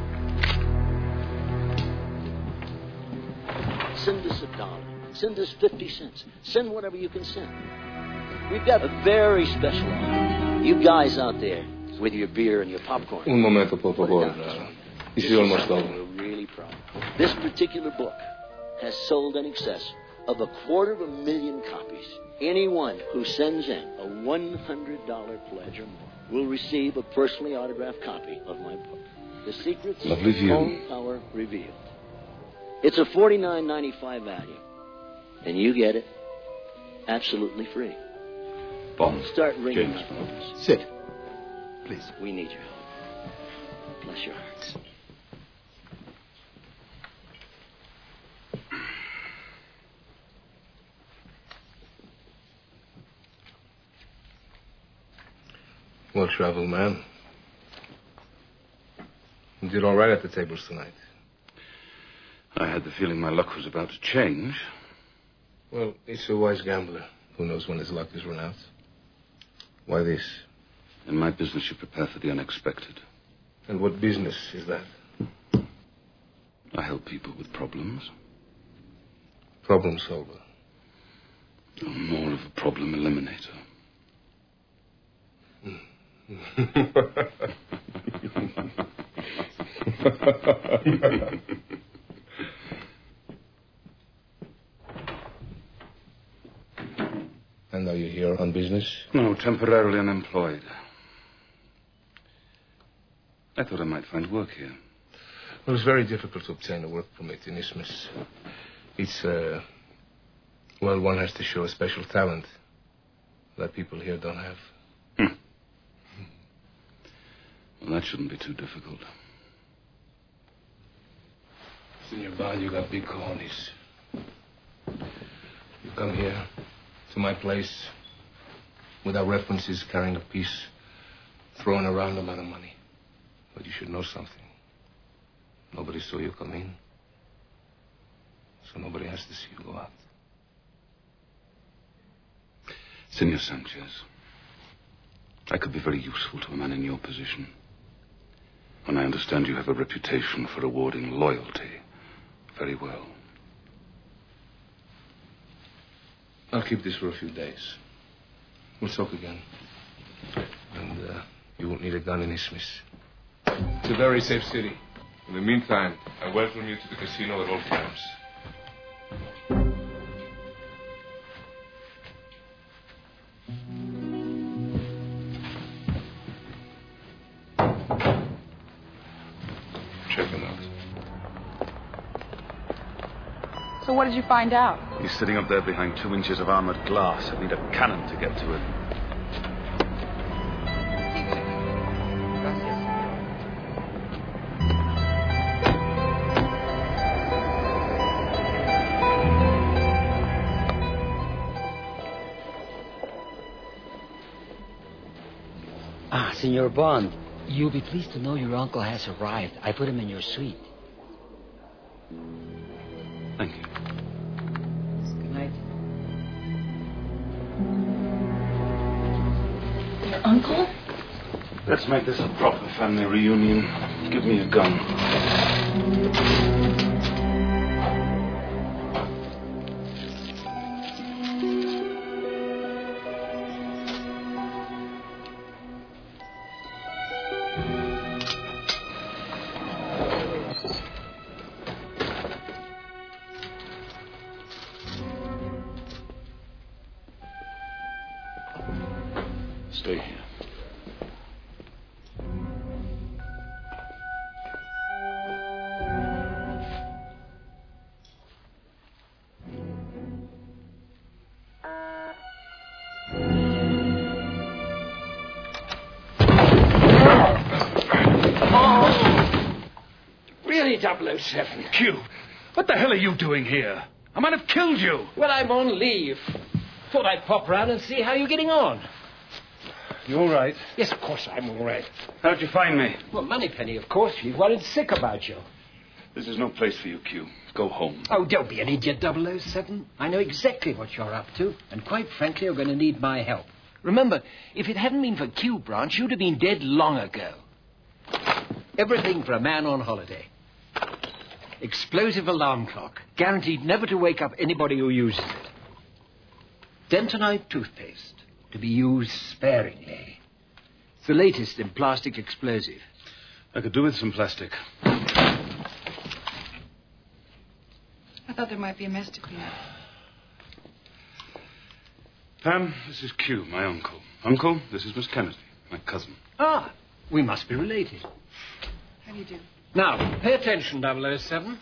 Speaker 2: Send us a dollar. Send us fifty cents. Send whatever you can send. We've got a very special offer. You guys out there with your beer and your popcorn.
Speaker 12: Un momento, por favor. Uh, this is almost over.
Speaker 2: We're really proud. This particular book has sold in excess of a quarter of a million copies. Anyone who sends in a one hundred dollars pledge or more will receive a personally autographed copy of my book, The Secrets of Phone Power Revealed. It's a forty-nine ninety-five value, and you get it absolutely free.
Speaker 11: Bond.
Speaker 2: Start ringing
Speaker 11: James
Speaker 2: my phones.
Speaker 10: Sit. Please.
Speaker 2: We need your help. Bless your hearts.
Speaker 12: Well traveled, man. You did all right at the tables tonight.
Speaker 11: I had the feeling my luck was about to change.
Speaker 12: Well, he's a wise gambler. Who knows when his luck is run out? Why this?
Speaker 11: In my business, you prepare for the unexpected.
Speaker 12: And what business is that?
Speaker 11: I help people with problems.
Speaker 12: Problem solver.
Speaker 11: I'm more of a problem eliminator.
Speaker 12: And are you here on business?
Speaker 11: No, temporarily unemployed. I thought I might find work here.
Speaker 12: Well, it's very difficult to obtain a work permit in Isthmus. It's, uh... well, one has to show a special talent that people here don't have.
Speaker 11: Hmm. Well, that shouldn't be too difficult.
Speaker 12: Senor Bond, you got big cojones. You come here to my place without references, carrying a piece, throwing around a lot of money. But you should know something. Nobody saw you come in, so nobody has to see you go out.
Speaker 11: Senor Sanchez, I could be very useful to a man in your position. And I understand you have a reputation for rewarding loyalty. Very well.
Speaker 12: I'll keep this for a few days. We'll talk again. And uh, you won't need a gun in Isthmus. It's a very safe city. In the meantime, I welcome you to the casino at all times. Check him out.
Speaker 14: So what did you find out?
Speaker 11: He's sitting up there behind two inches of armored glass. I'd need a cannon to get to him.
Speaker 1: Ah, Senor Bond, you'll be pleased to know your uncle has arrived. I put him in your suite.
Speaker 11: Thank you.
Speaker 1: Good night.
Speaker 14: Your uncle?
Speaker 11: Let's make this a proper family reunion. Give me a gun. Stay here.
Speaker 16: Really, double oh seven?
Speaker 11: Q, what the hell are you doing here? I might have killed you.
Speaker 16: Well, I'm on leave. Thought I'd pop round and see how you're getting on.
Speaker 11: You all right?
Speaker 16: Yes, of course I'm all right.
Speaker 11: How'd you find me?
Speaker 16: Well, Moneypenny, of course. We've worried sick about you.
Speaker 11: This is no place for you, Q. Go home.
Speaker 16: Oh, don't be an idiot, double oh seven. I know exactly what you're up to, and quite frankly, you're going to need my help. Remember, if it hadn't been for Q Branch, you'd have been dead long ago. Everything for a man on holiday. Explosive alarm clock, guaranteed never to wake up anybody who uses it. Dentonite toothpaste, to be used sparingly. It's the latest in plastic explosive.
Speaker 11: I could do with some plastic.
Speaker 14: I thought there might be a mess to clean up.
Speaker 11: Pam, this is Q, my uncle. Uncle, this is Miss Kennedy, my cousin.
Speaker 16: Ah, we must be related.
Speaker 14: How do you do?
Speaker 16: Now, pay attention, double oh seven.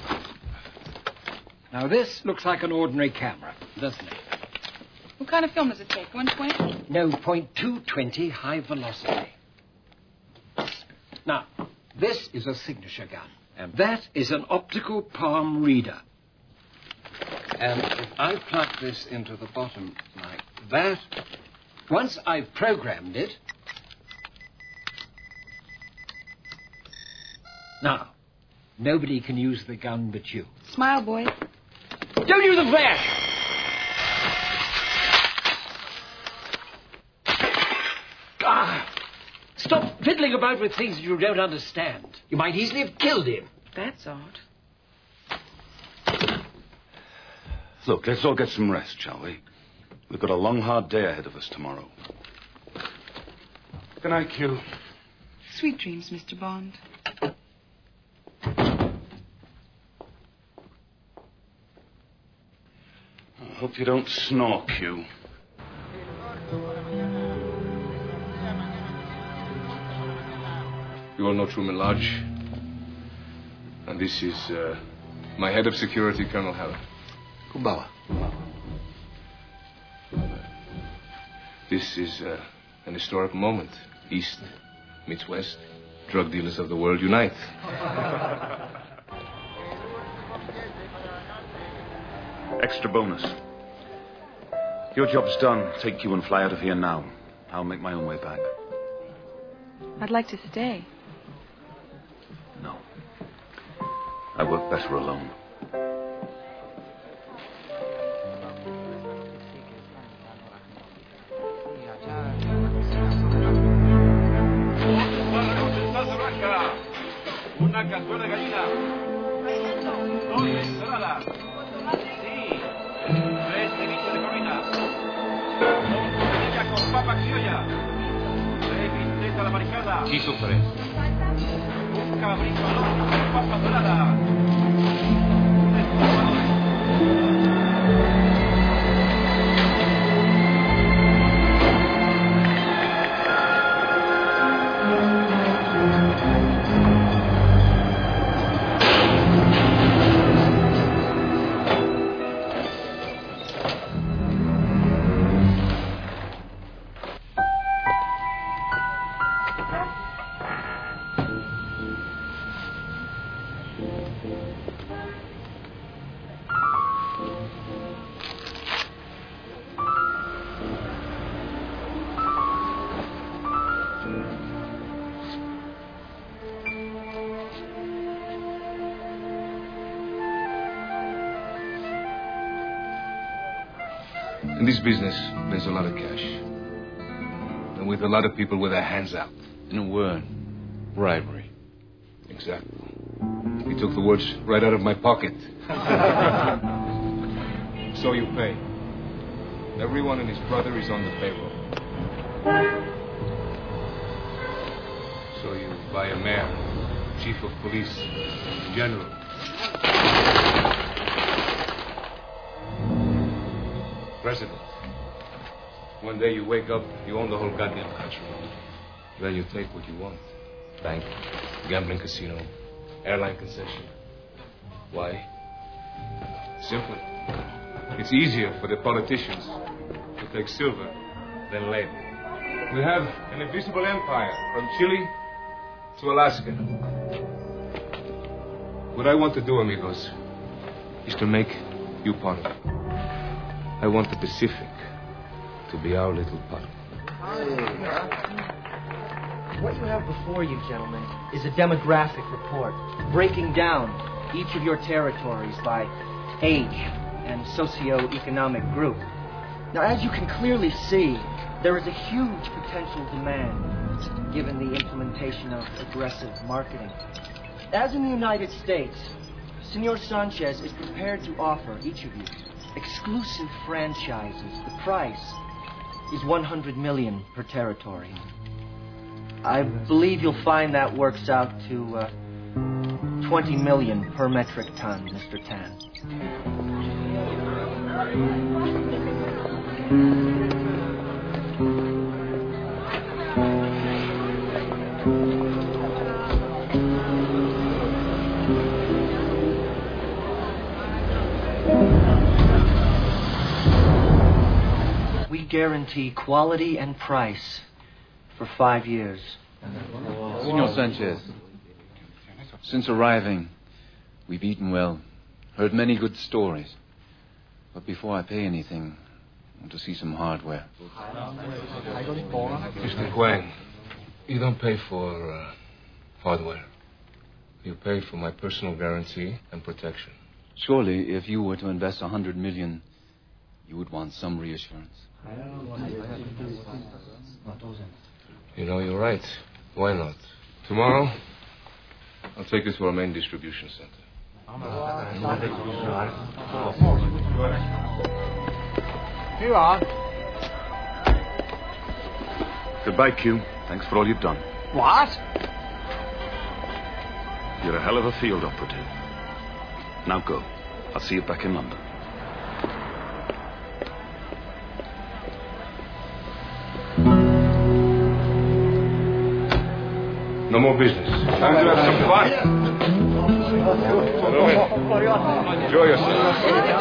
Speaker 16: Now, this looks like an ordinary camera, doesn't it?
Speaker 14: What kind of film does it take? one twenty?
Speaker 16: No, point two twenty high velocity. Now, this is a signature gun, and that is an optical palm reader. And if I plug this into the bottom like that, once I've programmed it... Now, nobody can use the gun but you.
Speaker 14: Smile, boy.
Speaker 16: Don't use the flash! Ah, stop fiddling about with things you don't understand. You might easily have killed him.
Speaker 14: That's odd.
Speaker 11: Look, let's all get some rest, shall we? We've got a long, hard day ahead of us tomorrow. Good night, Q.
Speaker 14: Sweet dreams, Mister Bond.
Speaker 11: I hope you don't snore, Q.
Speaker 12: You all know Truman Lodge. And this is uh, my head of security, Colonel Howard.
Speaker 15: Kumbawa.
Speaker 12: This is uh, an historic moment. East meets West. Drug dealers of the world unite.
Speaker 11: Extra bonus. Your job's done. Take you and fly out of here now. I'll make my own way back.
Speaker 14: I'd like to stay.
Speaker 11: No. I work better alone.
Speaker 9: Una canción de gallina. Dos ensaladas. Sí. Tres ceviche de corvina. Dos tortillas con papa criolla. Tres bistecs a la mariscada.
Speaker 12: Sí, sufre.
Speaker 9: Un cabrito al horno con papa dorada. Un estofado de...
Speaker 12: In this business, there's a lot of cash. And with a lot of people with their hands out.
Speaker 3: In a word, bribery.
Speaker 12: Exactly. He took the words right out of my pocket. So you pay. Everyone and his brother is on the payroll. So you buy a mayor, chief of police, general. President. One day you wake up, you own the whole goddamn country. Then you take what you want. Bank, gambling casino, airline concession. Why? Simply. It's easier for the politicians to take silver than lead. We have an invisible empire from Chile to Alaska. What I want to do, amigos, is to make you part of it. I want the Pacific to be our little part.
Speaker 25: What you have before you, gentlemen, is a demographic report breaking down each of your territories by age and socio-economic group. Now, as you can clearly see, there is a huge potential demand given the implementation of aggressive marketing. As in the United States, Senor Sanchez is prepared to offer each of you exclusive franchises. The price is one hundred million dollars per territory. I believe you'll find that works out to uh, twenty million dollars per metric ton, Mister Tan. We guarantee quality and price for five years.
Speaker 3: Senor Sanchez, since arriving, we've eaten well, heard many good stories. But before I pay anything, I want to see some hardware.
Speaker 12: Mister Guang, you don't pay for uh, hardware. You pay for my personal guarantee and protection.
Speaker 3: Surely, if you were to invest a hundred million, you would want some reassurance.
Speaker 12: You know, you're right. Why not? Tomorrow, I'll take you to our main distribution center.
Speaker 5: Here on.
Speaker 11: Goodbye, Q. Thanks for all you've done.
Speaker 5: What?
Speaker 11: You're a hell of a field operative. Now go. I'll see you back in London.
Speaker 12: No more business. Time to have some fun. Enjoy yourself.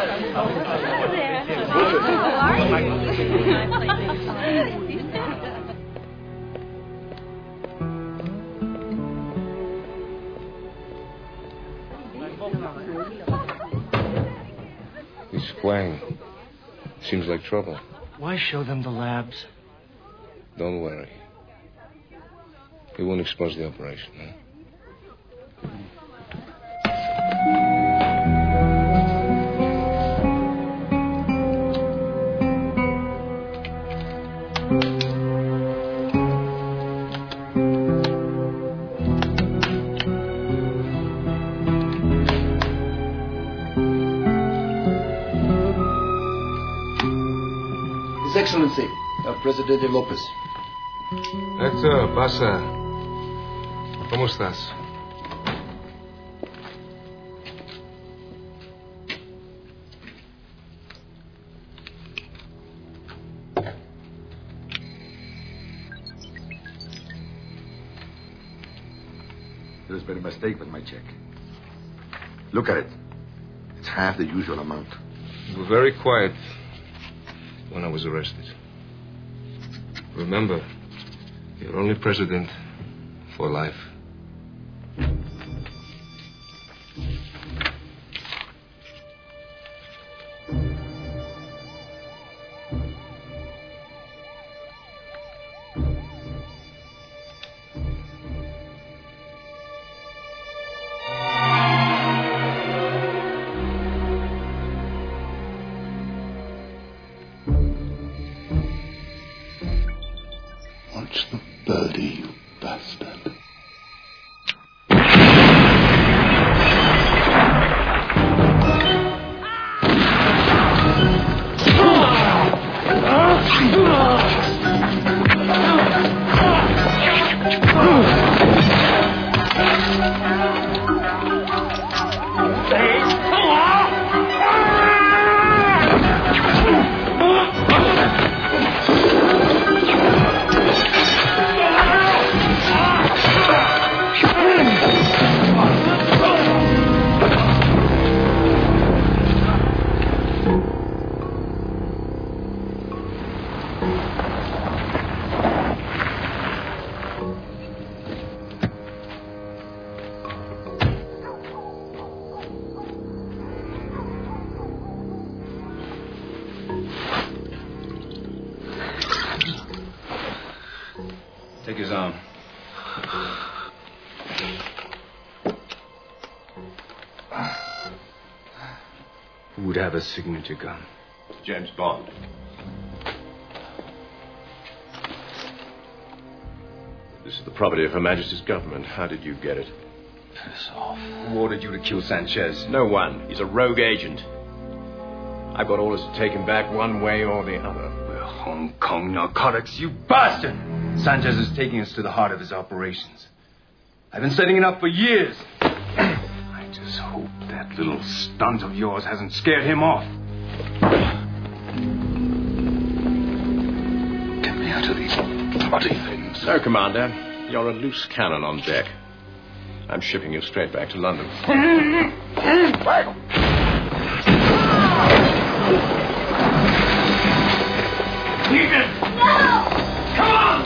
Speaker 12: Miss Guang. Seems like trouble.
Speaker 25: Why show them the labs?
Speaker 12: Don't worry. We won't expose the operation, huh?
Speaker 10: His Excellency, uh, Presidente Lopez.
Speaker 12: Hector, pasa. ¿Cómo estás?
Speaker 10: There's been a mistake with my check. Look at it. It's half the usual amount.
Speaker 12: You were very quiet when I was arrested. Remember, you're only president for life.
Speaker 10: Watch the birdie, you bastard.
Speaker 11: Take his arm. Who would have a signature gun?
Speaker 12: James Bond. This is the property of Her Majesty's government. How did you get it?
Speaker 11: Piss off. Who ordered you to kill Sanchez?
Speaker 12: No one. He's a rogue agent. I've got orders to take him back one way or the other.
Speaker 11: We're Hong Kong narcotics, you bastard! Sanchez is taking us to the heart of his operations. I've been setting it up for years. I just hope that little stunt of yours hasn't scared him off.
Speaker 10: Get me out of these bloody things.
Speaker 12: No, Commander. You're a loose cannon on deck. I'm shipping you straight back to London.
Speaker 9: Ethan! No! Come on!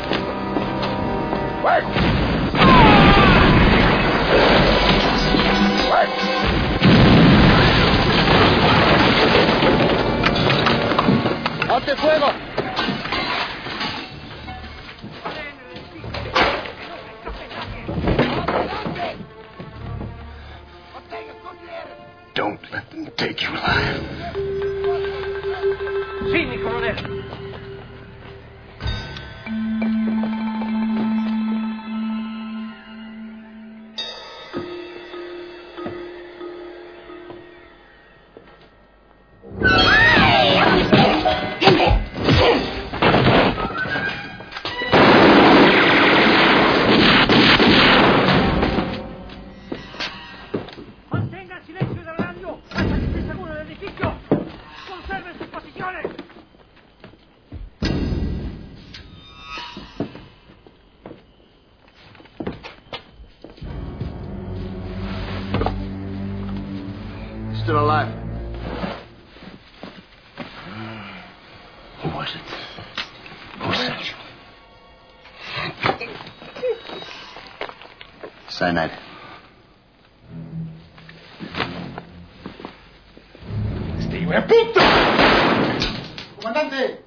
Speaker 9: ¡Alto fuego!
Speaker 10: Don't let them take you alive.
Speaker 9: Sí, mi coronel.
Speaker 12: Still alive.
Speaker 10: Who was it? Who sent you? Cyanide.
Speaker 9: ¡Este hijo de puta! ¡Comandante!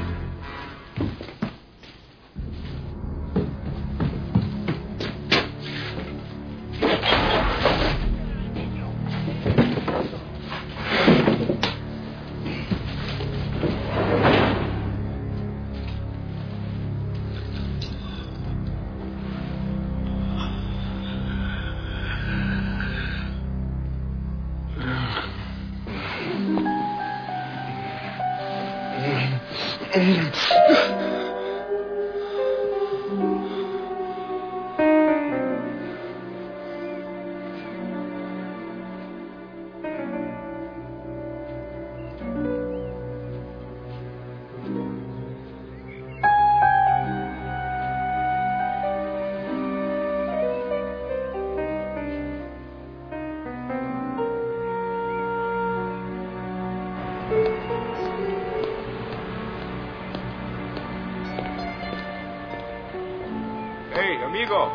Speaker 21: Hey, amigo.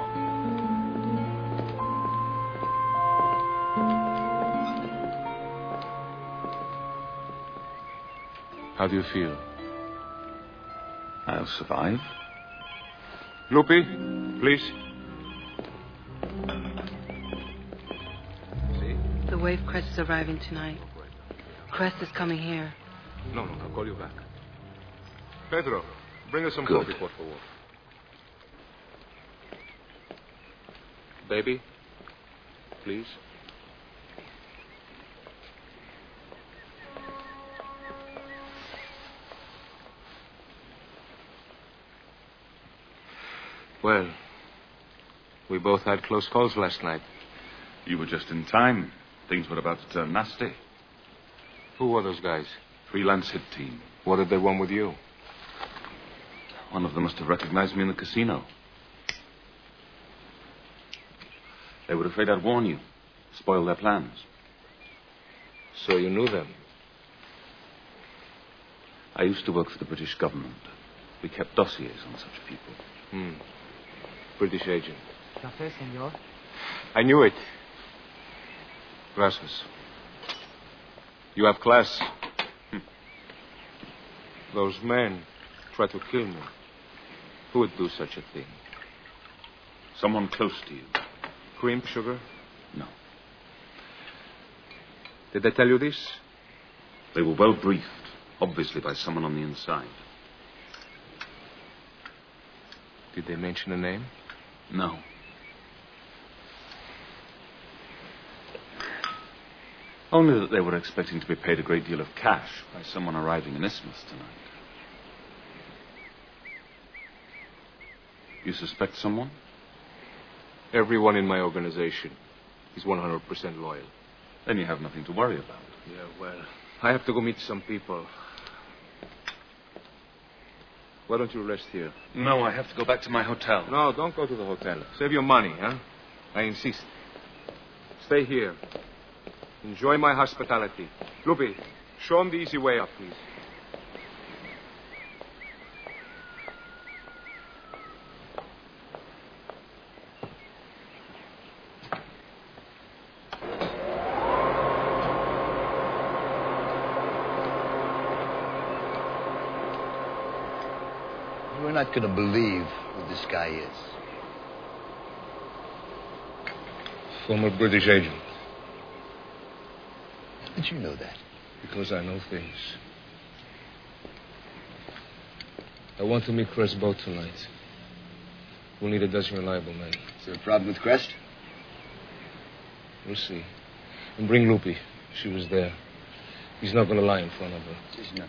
Speaker 21: How do you feel?
Speaker 3: I'll survive.
Speaker 21: Lupe, please.
Speaker 14: The wave crest is arriving tonight. Crest is coming here.
Speaker 21: No, no, I'll call you back. Pedro, bring us some
Speaker 3: Good.
Speaker 21: coffee, por favor.
Speaker 12: Baby, please. Well, we both had close calls last night.
Speaker 11: You were just in time. Things were about to turn nasty.
Speaker 12: Who were those guys?
Speaker 11: Freelance hit team.
Speaker 12: What did they want with you?
Speaker 11: One of them must have recognized me in the casino. They were afraid I'd warn you, spoil their plans.
Speaker 12: So you knew them?
Speaker 11: I used to work for the British government. We kept dossiers on such people.
Speaker 12: Hmm. British agent.
Speaker 8: Café, senor.
Speaker 12: I knew it. Gracias. You have class. Hm. Those men tried to kill me. Who would do such a thing?
Speaker 11: Someone close to you.
Speaker 12: Cream sugar?
Speaker 11: No.
Speaker 12: Did they tell you this?
Speaker 11: They were well briefed, obviously by someone on the inside.
Speaker 12: Did they mention a name?
Speaker 11: No. Only that they were expecting to be paid a great deal of cash by someone arriving in Isthmus tonight. You suspect someone?
Speaker 12: Everyone in my organization is one hundred percent loyal.
Speaker 11: Then you have nothing to worry about.
Speaker 12: Yeah, well, I have to go meet some people. Why don't you rest here?
Speaker 11: No, I have to go back to my hotel.
Speaker 12: No, don't go to the hotel. Save your money, huh? I insist. Stay here. Enjoy my hospitality. Lupi, show him the easy way up, please.
Speaker 15: You're not going to believe who this guy is.
Speaker 12: Former British agent.
Speaker 15: How did you know that?
Speaker 12: Because I know things. I want to meet Crest Boat tonight. We'll need a dozen reliable men.
Speaker 15: Is there a problem with Crest?
Speaker 12: We'll see. And bring Lupi. She was there. He's not going to lie in front of her.
Speaker 15: She's not.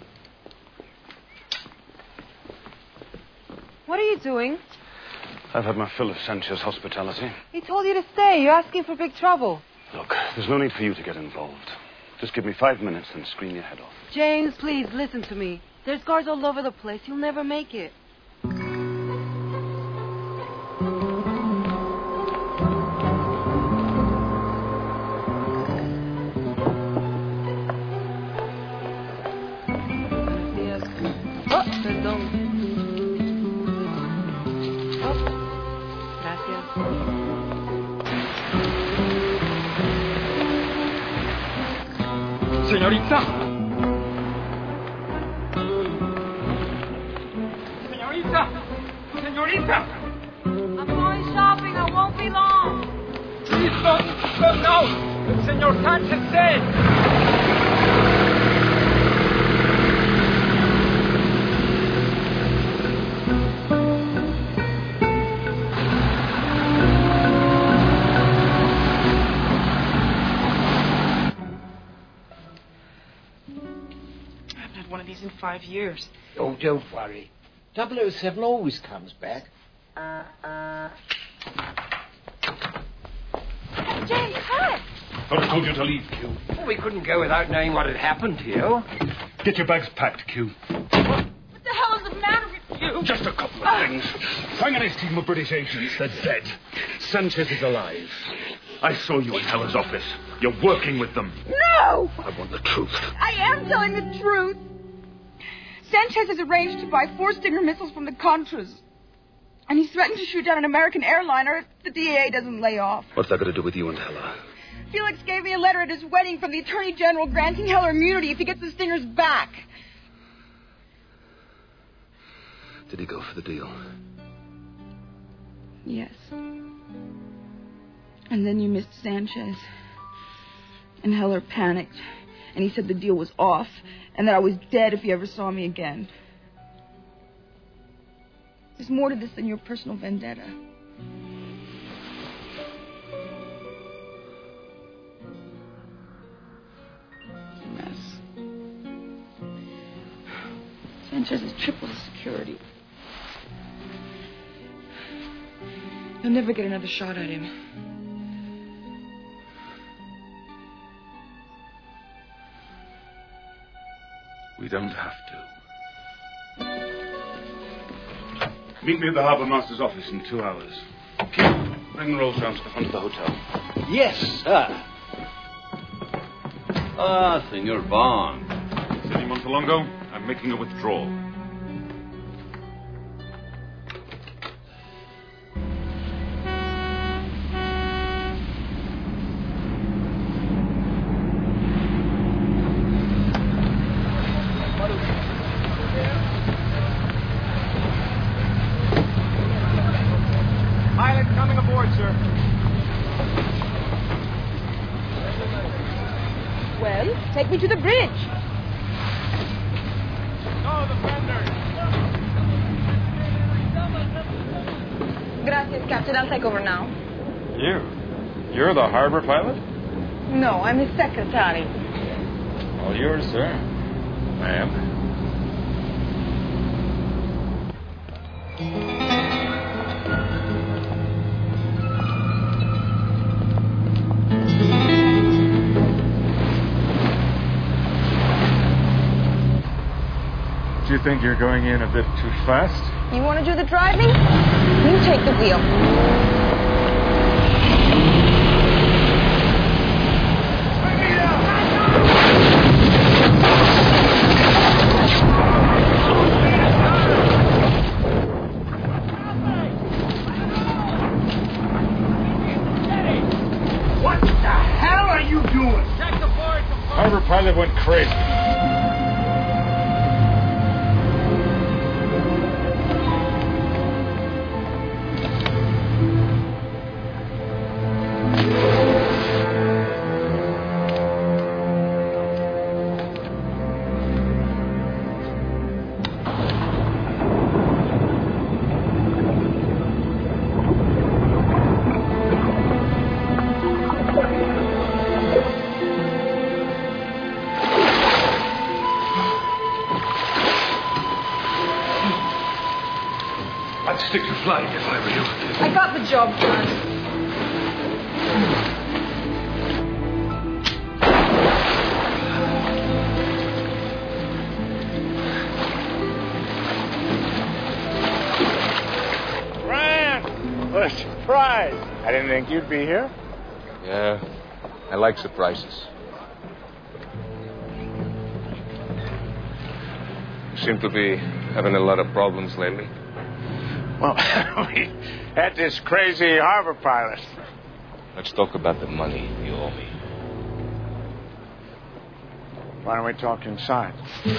Speaker 7: What are you doing?
Speaker 11: I've had my fill of Sanchez hospitality.
Speaker 7: He told you to stay. You're asking for big trouble.
Speaker 11: Look, there's no need for you to get involved. Just give me five minutes and scream your head off.
Speaker 7: James, please, listen to me. There's guards all over the place. You'll never make it. Oh, perdón.
Speaker 1: Señorita. Señorita. Señorita.
Speaker 6: I'm going shopping. I won't be long.
Speaker 1: Please don't, don't no. Senor Sanchez said.
Speaker 4: In five years.
Speaker 16: Oh, don't worry. double oh seven always comes back.
Speaker 6: James, hi.
Speaker 11: I told you to leave, Q.
Speaker 16: Well, we couldn't go without knowing what had happened to you.
Speaker 11: Get your bags packed, Q.
Speaker 6: What the hell is the matter with you?
Speaker 11: Just a couple of things. Finger's team of British agents. They're dead. Sanchez is alive. I saw you in Hella's office. You're working with them.
Speaker 6: No!
Speaker 11: I want the truth.
Speaker 6: I am telling the truth. Sanchez has arranged to buy four Stinger missiles from the Contras. And he's threatened to shoot down an American airliner if the D E A doesn't lay off.
Speaker 11: What's that got to do with you and Hella?
Speaker 6: Felix gave me a letter at his wedding from the Attorney General granting Heller immunity if he gets the Stingers back.
Speaker 11: Did he go for the deal?
Speaker 6: Yes. And then you missed Sanchez. And Heller panicked. And he said the deal was off. And that I was dead if he ever saw me again. There's more to this than your personal vendetta. Sanchez is triple his security. You'll never get another shot at him.
Speaker 11: We don't have to. Meet me at the Harbour Master's office in two hours. Keith, bring the rolls round to the front of the hotel.
Speaker 24: Yes, sir. Ah, Senor Bond.
Speaker 11: Senor Montalongo, I'm making a withdrawal.
Speaker 25: Pilot coming aboard, sir.
Speaker 6: Well, take me to the bridge.
Speaker 25: No, the fender.
Speaker 6: Gracias, Captain. I'll take over now.
Speaker 21: You? You're the harbor pilot?
Speaker 6: No, I'm his secretary.
Speaker 21: All yours, sir. Ma'am.
Speaker 23: Do you think you're going in a bit too fast?
Speaker 6: You want to do the driving? You take the wheel.
Speaker 5: What the hell are you doing?
Speaker 25: Check the board.
Speaker 23: Harbor pilot went crazy.
Speaker 11: I'd stick to flying if I were you.
Speaker 6: I got the job done.
Speaker 5: Fran! What a surprise. I didn't think you'd be here.
Speaker 24: Yeah, I like surprises. You seem to be having a lot of problems lately.
Speaker 5: Well, we had this crazy harbor pilot.
Speaker 24: Let's talk about the money you owe me.
Speaker 5: Why don't we talk inside?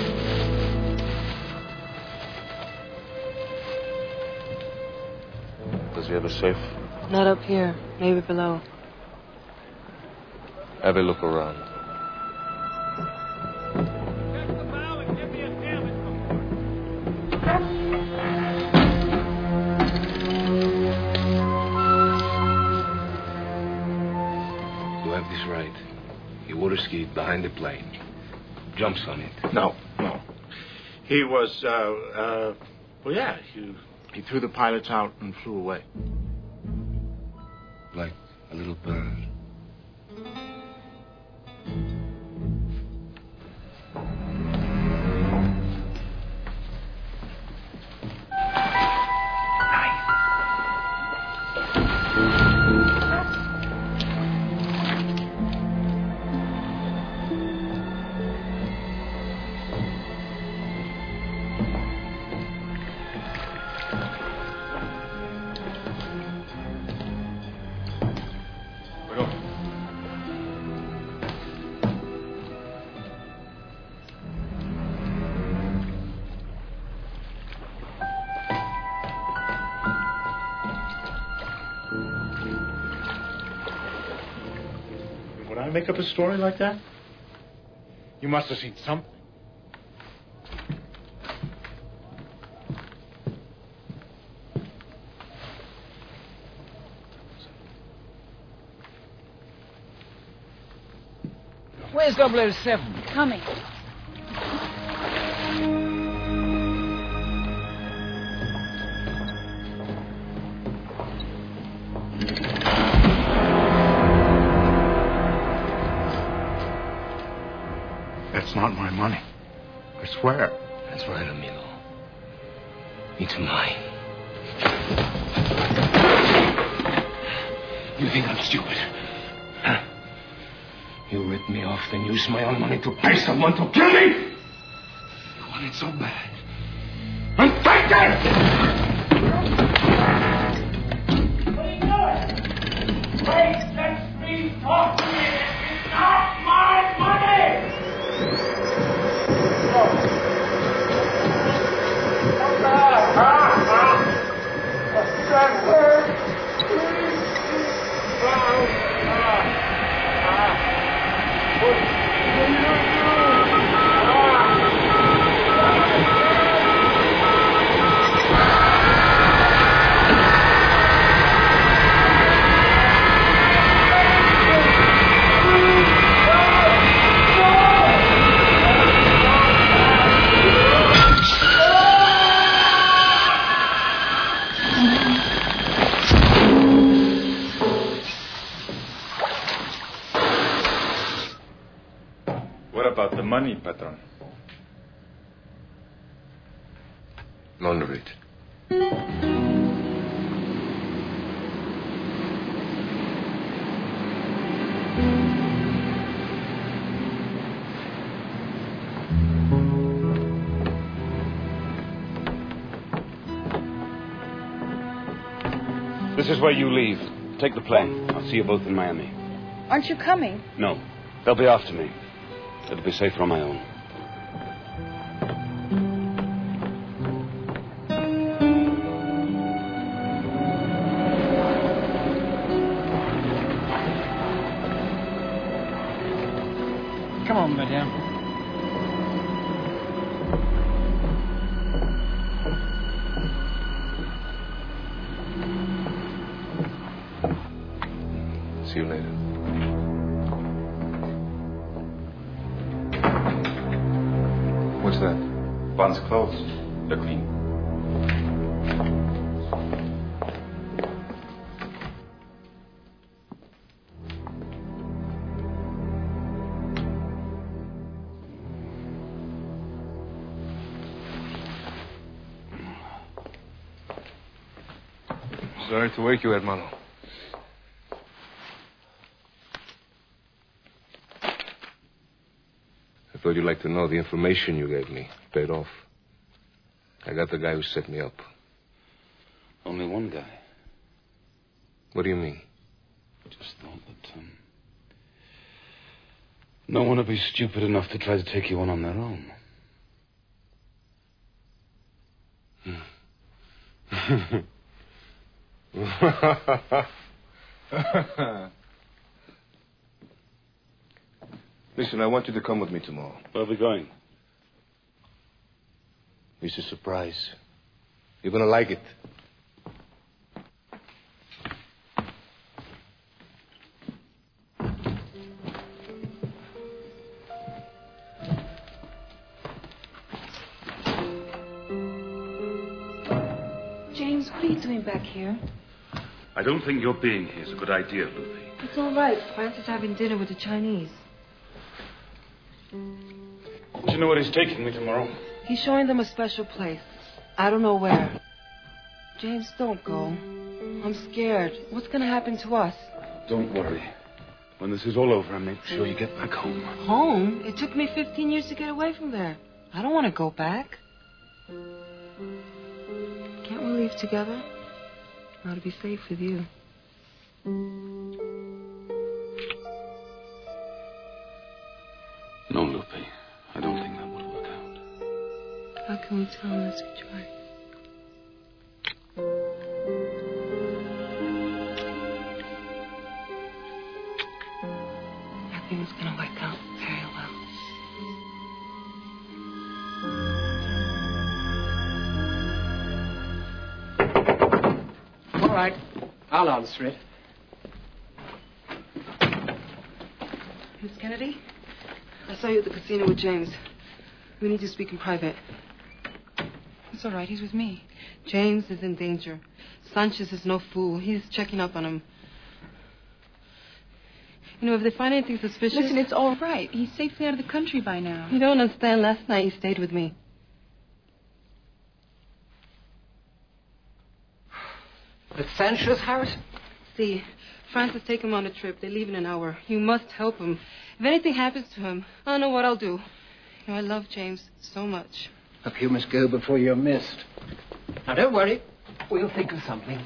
Speaker 24: Does he have a safe?
Speaker 7: Not up here. Maybe below.
Speaker 24: Have a look around.
Speaker 12: This right. He water skied behind the plane. Jumps on it.
Speaker 5: No, no. He was, uh, uh, well, yeah, he, he threw the pilots out and flew away.
Speaker 12: Like a little bird.
Speaker 5: Would I make up a story like that? You must have seen something.
Speaker 16: Where's double oh seven?
Speaker 7: Coming.
Speaker 11: It's not my money. I swear.
Speaker 12: That's right, amigo. It's mine. You think I'm stupid? Huh? You ripped me off, then used my own money to pay someone to kill me? You want it so bad. And take it!
Speaker 9: What are you doing? Wait, let me talk to you. It's not my money!
Speaker 3: What about the money, patron?
Speaker 12: None of it.
Speaker 11: This is where you leave. Take the plane. I'll see you both in Miami.
Speaker 6: Aren't you coming?
Speaker 11: No. They'll be after me. It'll be safer on my own.
Speaker 16: Come on, madame.
Speaker 12: See you later.
Speaker 3: What's that? Bond's clothes. They're clean.
Speaker 12: Sorry to wake you, hermano. I thought you'd like to know the information you gave me paid off. I got the guy who set me up.
Speaker 11: Only one guy.
Speaker 12: What do you mean?
Speaker 11: Just thought that um, no one would be stupid enough to try to take you on on their own.
Speaker 12: Listen, I want you to come with me tomorrow.
Speaker 11: Where are we going?
Speaker 12: It's a surprise. You're going to like it.
Speaker 7: James, what are you doing back here?
Speaker 11: I don't think your being here is a good idea, Lucy.
Speaker 7: It's all right. Francis having dinner with the Chinese.
Speaker 11: Do you know where he's taking me tomorrow?
Speaker 7: He's showing them a special place. I don't know where. James, don't go. I'm scared. What's going to happen to us?
Speaker 11: Don't worry. When this is all over, I'll make sure you get back home.
Speaker 7: Home? It took me fifteen years to get away from there. I don't want to go back. Can't we leave together? I ought to be safe with you.
Speaker 11: No, Lupe. I don't think that would work out.
Speaker 7: How can we tell unless we try? Everything's gonna work out very well.
Speaker 16: All right. I'll answer it.
Speaker 7: Miss Kennedy? I saw you at the casino with James. We need to speak in private.
Speaker 6: It's all right. He's with me.
Speaker 7: James is in danger. Sanchez is no fool. He's checking up on him. You know, if they find anything suspicious...
Speaker 14: Listen, it's all right. He's safely out of the country by now.
Speaker 7: You don't understand. Last night he stayed with me.
Speaker 16: At Sancho's house?
Speaker 7: See, Francis take him on a trip. They leave in an hour. You must help him. If anything happens to him, I don't know what I'll do. You know, I love James so much.
Speaker 16: Up you must go before you're missed. Now, don't worry. We'll think of something.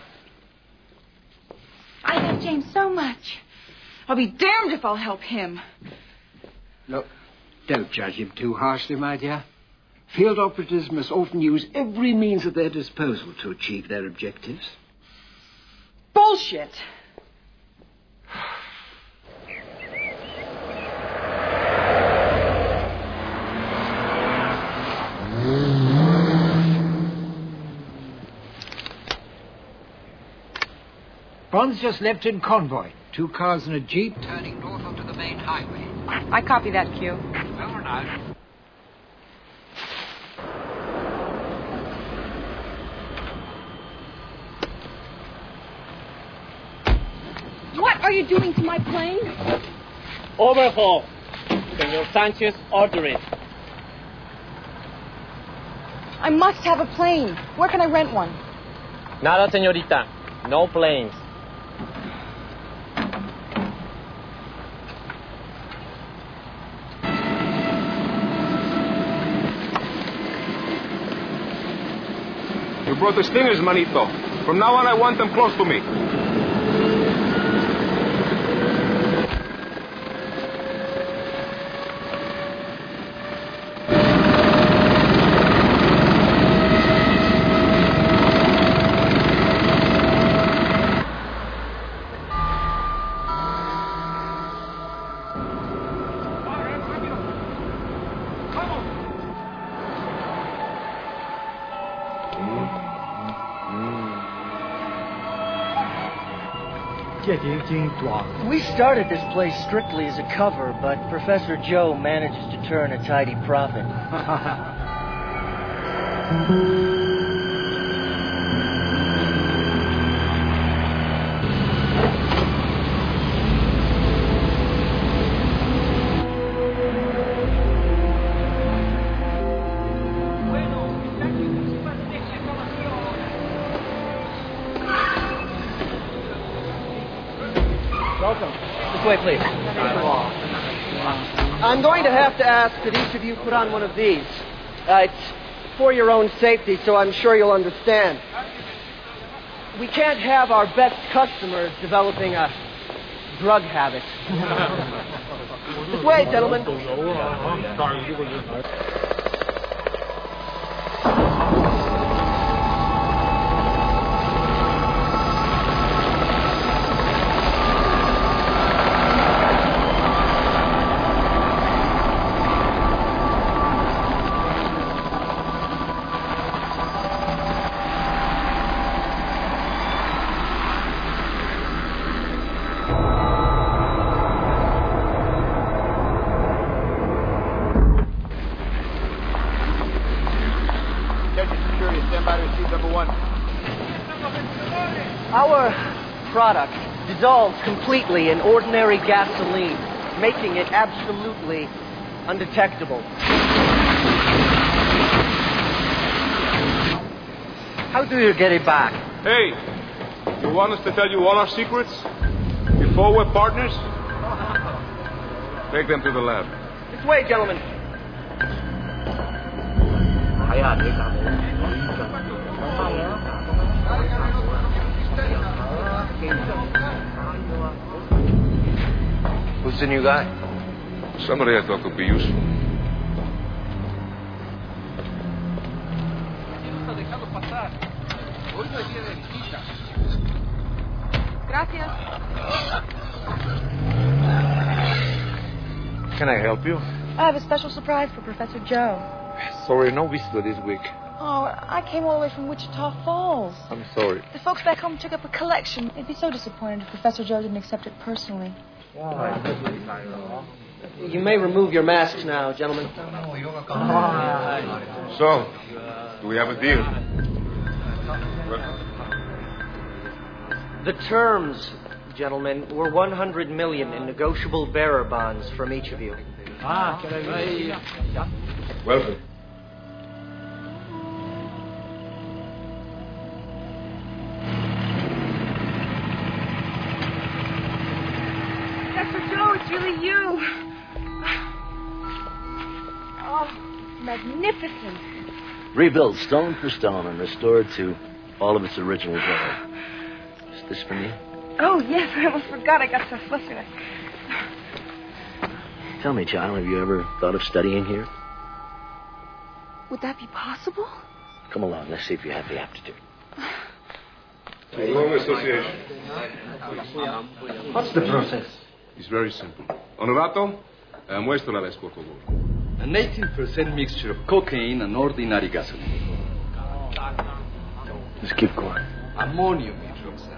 Speaker 6: I love James so much. I'll be damned if I'll help him.
Speaker 16: Look, don't judge him too harshly, my dear. Field operatives must often use every means at their disposal to achieve their objectives.
Speaker 6: Bullshit.
Speaker 16: Bond's just left in convoy. Two cars and a jeep turning north onto the main highway.
Speaker 14: I copy that, Q.
Speaker 16: Over and out.
Speaker 14: What are you doing to my plane?
Speaker 13: Overhaul. Senor Sanchez, order it.
Speaker 14: I must have a plane. Where can I rent one?
Speaker 13: Nada, señorita. No planes.
Speaker 9: You brought the stingers, manito. From now on, I want them close to me.
Speaker 25: We started this place strictly as a cover, but Professor Joe manages to turn a tidy profit. Welcome. This way, please. I'm going to have to ask that each of you put on one of these. Uh, it's for your own safety, so I'm sure you'll understand. We can't have our best customers developing a drug habit. This way, gentlemen. Our product dissolves completely in ordinary gasoline, making it absolutely undetectable. How do you get it back?
Speaker 9: Hey, you want us to tell you all our secrets? Before we're partners? Take them to the lab.
Speaker 25: This way, gentlemen.
Speaker 12: Who's the new guy?
Speaker 9: Somebody I thought could be useful.
Speaker 14: Gracias.
Speaker 12: Can I help you?
Speaker 14: I have a special surprise for Professor Joe.
Speaker 12: Sorry, no visitor this week.
Speaker 14: Oh, I came all the way from Wichita Falls.
Speaker 12: I'm sorry.
Speaker 14: The folks back home took up a collection. They'd be so disappointed if Professor Joe didn't accept it personally.
Speaker 25: You may remove your masks now, gentlemen.
Speaker 9: So, do we have a deal?
Speaker 25: The terms gentlemen, were one hundred million in negotiable bearer bonds from each of you.
Speaker 17: Ah,
Speaker 12: Welcome.
Speaker 6: Doctor Joe, it's really you. Oh, magnificent.
Speaker 2: Rebuilt stone for stone and restored to all of its original glory. Is this for me?
Speaker 6: Oh, yes, I almost forgot. I got so flustered.
Speaker 2: Tell me, John, have you ever thought of studying here?
Speaker 6: Would that be possible?
Speaker 2: Come along, let's see if you have the aptitude.
Speaker 12: Long association.
Speaker 25: What's the process?
Speaker 12: It's very simple. Honorato, uh, muestra la por favor.
Speaker 24: An eighteen percent mixture of cocaine and ordinary gasoline.
Speaker 2: Just keep going.
Speaker 24: Ammonium hydroxide.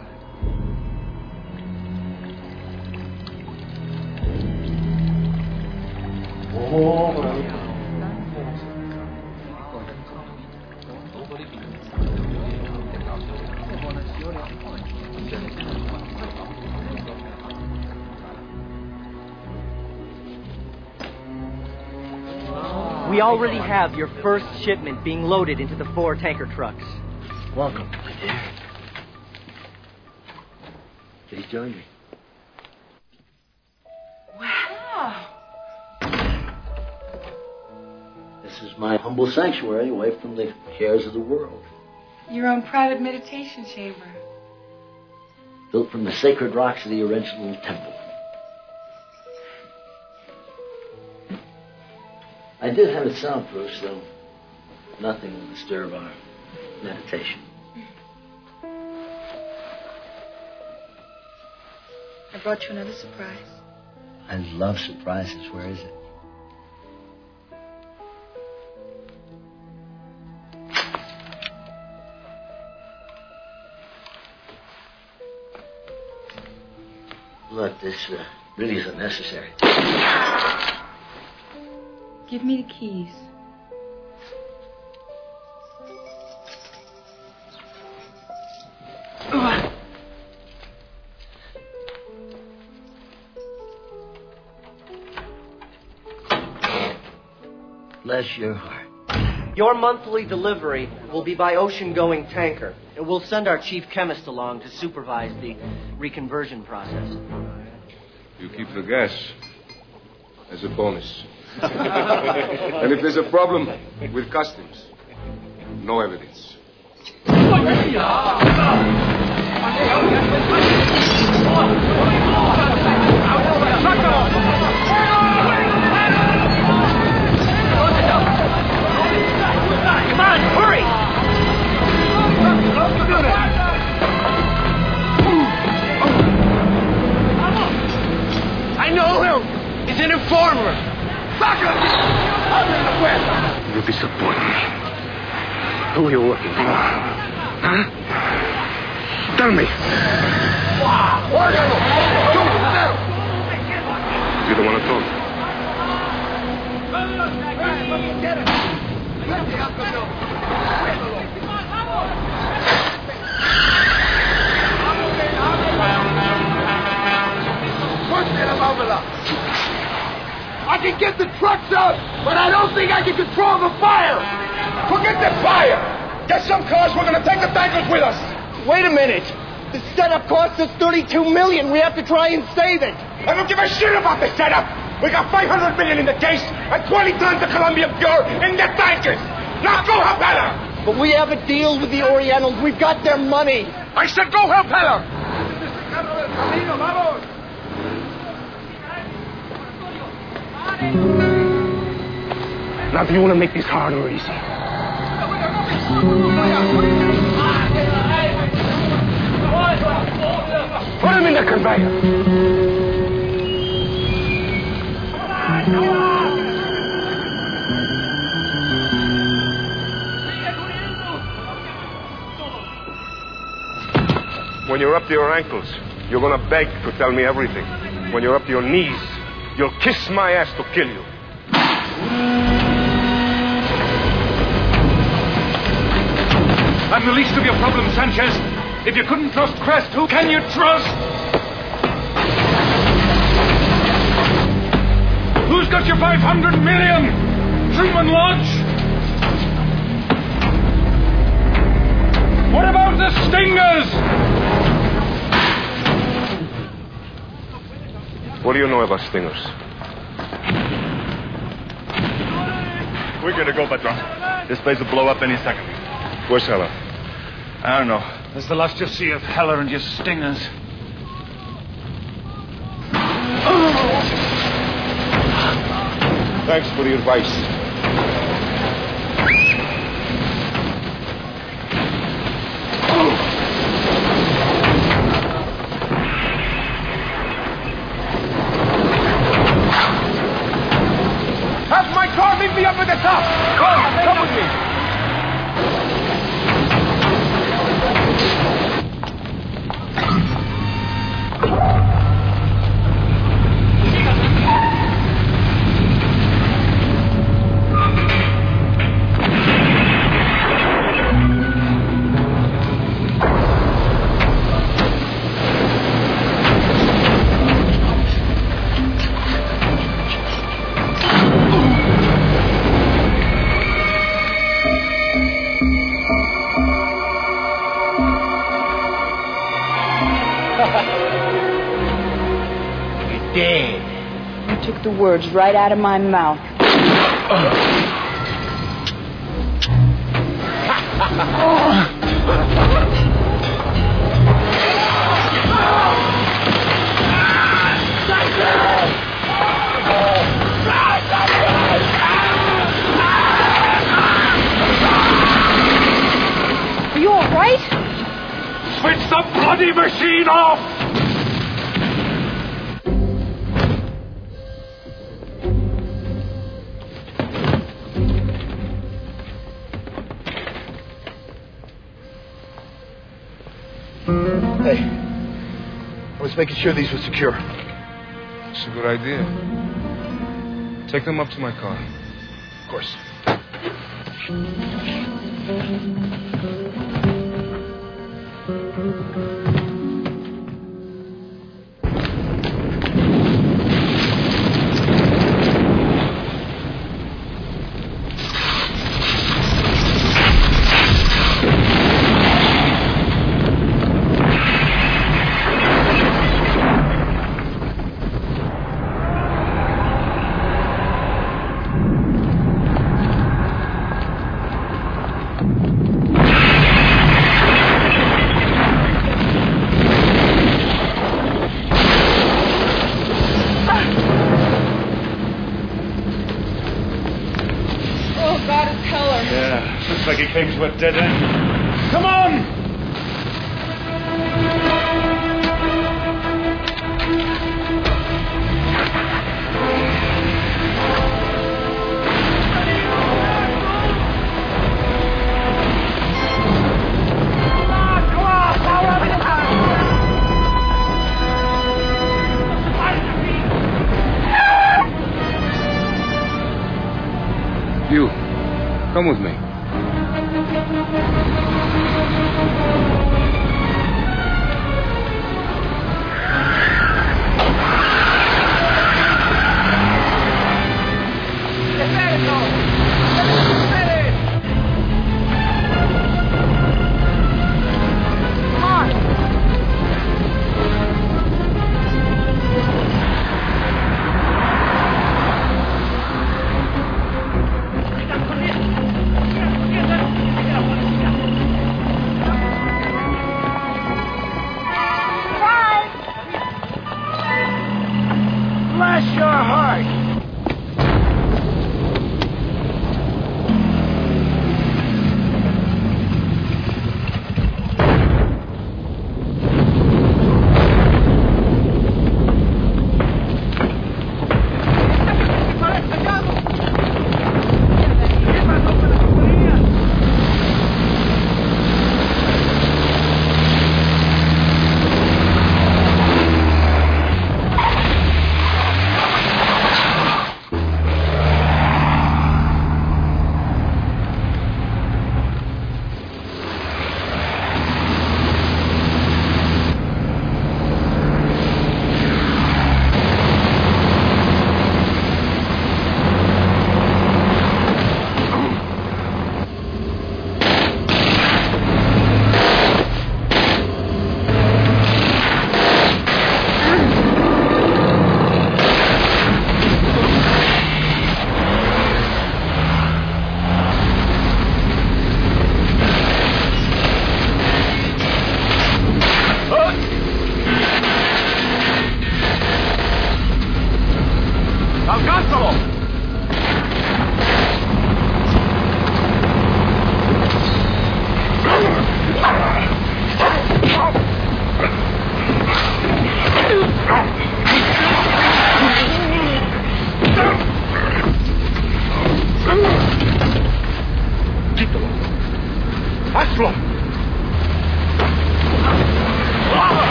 Speaker 25: We already have your first shipment being loaded into the four tanker trucks.
Speaker 2: Welcome, my dear. Please join me.
Speaker 6: Wow.
Speaker 2: This is my humble sanctuary away from the cares of the world.
Speaker 14: Your own private meditation chamber.
Speaker 2: Built from the sacred rocks of the original temple. I did have it soundproof, so nothing will disturb our meditation.
Speaker 14: I brought you another surprise.
Speaker 2: I love surprises. Where is it? Look, this uh, really isn't necessary.
Speaker 14: Give me the keys.
Speaker 2: Bless your heart.
Speaker 25: Your monthly delivery will be by ocean-going tanker. And we'll send our chief chemist along to supervise the reconversion process.
Speaker 12: You keep the gas as a bonus. And if there's a problem with customs, no evidence.
Speaker 25: Come on, hurry!
Speaker 17: I know him. He's an informer.
Speaker 2: You'll disappoint me. Who are you working for?
Speaker 17: Huh? Tell me.
Speaker 12: You don't want to talk?
Speaker 17: I can get the trucks out, but I don't think I can control the fire. Forget the fire. Get some cars. We're going to take the tankers with us.
Speaker 25: Wait a minute. The setup cost us thirty-two million dollars. We have to try and save it.
Speaker 17: I don't give a shit about the setup. We got five hundred million dollars in the case and twenty tons of Columbia Pure in the tankers. Now go help Heller.
Speaker 25: But we have a deal with the Orientals. We've got their money.
Speaker 17: I said go help Heller. Now, do you want to make this hard or easy? Put him in the conveyor.
Speaker 12: When you're up to your ankles, you're going to beg to tell me everything. When you're up to your knees, you'll kiss my ass to kill you.
Speaker 11: I'm the least of your problems, Sanchez. If you couldn't trust Crest, who can you trust?
Speaker 17: got your five hundred million? Truman Lodge? What about the Stingers?
Speaker 12: What do you know about Stingers?
Speaker 10: We're gonna go, Patron. This place will blow up any second.
Speaker 12: Where's Heller?
Speaker 10: I don't know. That's the last you see of Heller and your Stingers.
Speaker 12: Thanks for the advice.
Speaker 17: Have my car meet me up at the top. Come, come with me.
Speaker 14: The words right out of my mouth. Are you all right?
Speaker 17: Switch the bloody machine off!
Speaker 10: Hey, I was making sure these were secure.
Speaker 12: That's a good idea. Take them up to my car.
Speaker 10: Of course. Came to a dead end. Come on!
Speaker 3: You, come with me.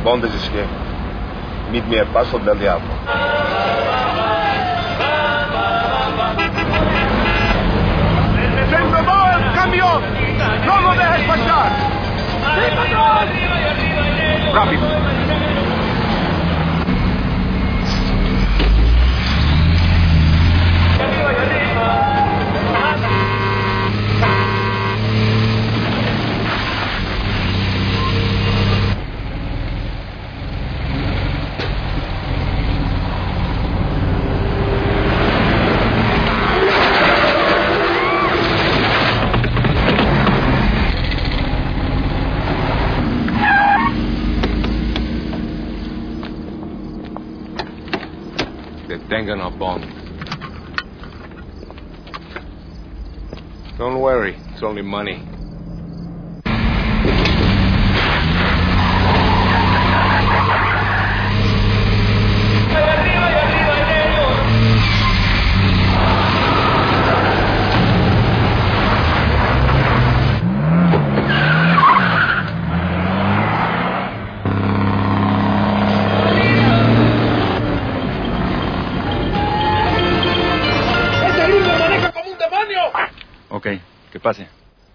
Speaker 10: Bond has escaped. Meet me at Paso del Diablo.
Speaker 17: ¡Se robó el camión! ¡No lo dejes pasar! ¡Sí, patrón! ¡Rápido!
Speaker 12: Detengan a Bond. Don't worry, it's only money.
Speaker 3: Ok, que pase.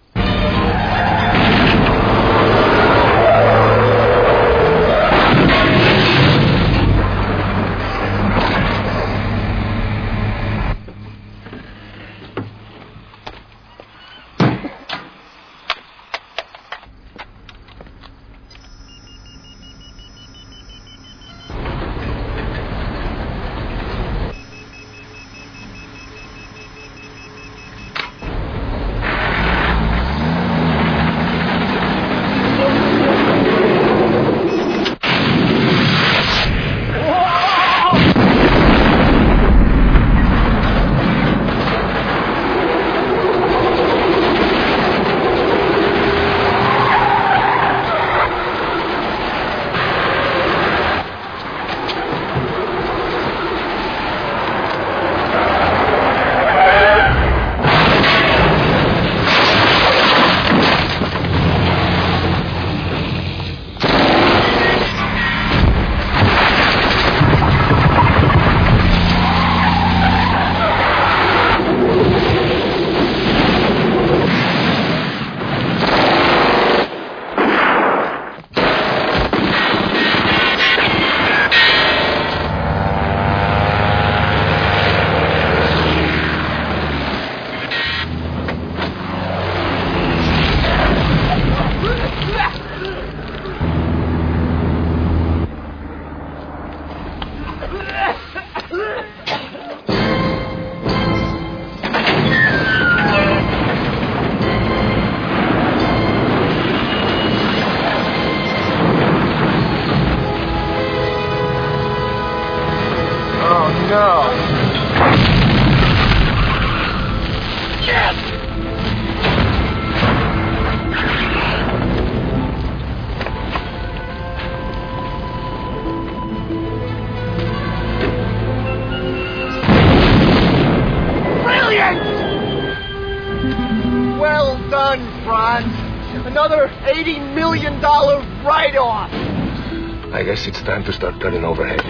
Speaker 17: Well done, Franz. Another eighty million dollars write-off.
Speaker 12: I guess it's time to start turning overhead.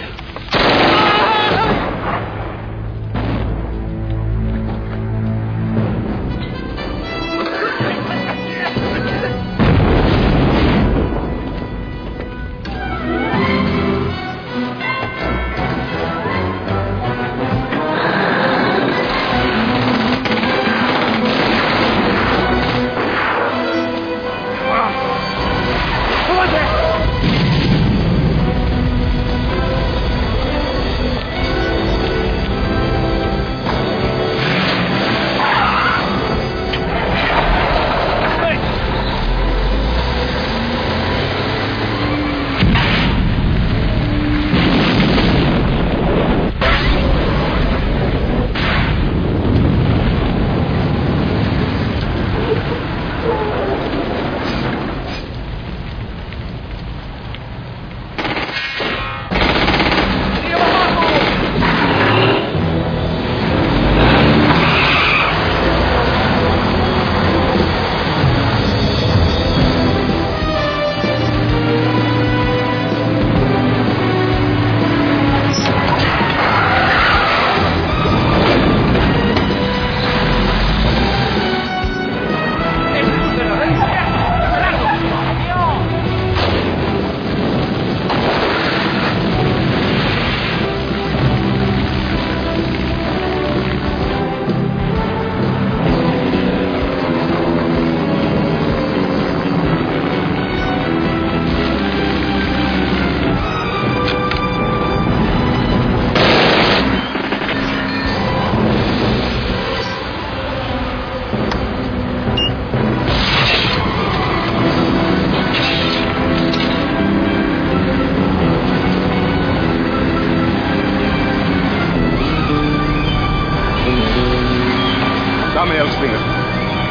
Speaker 11: Felix.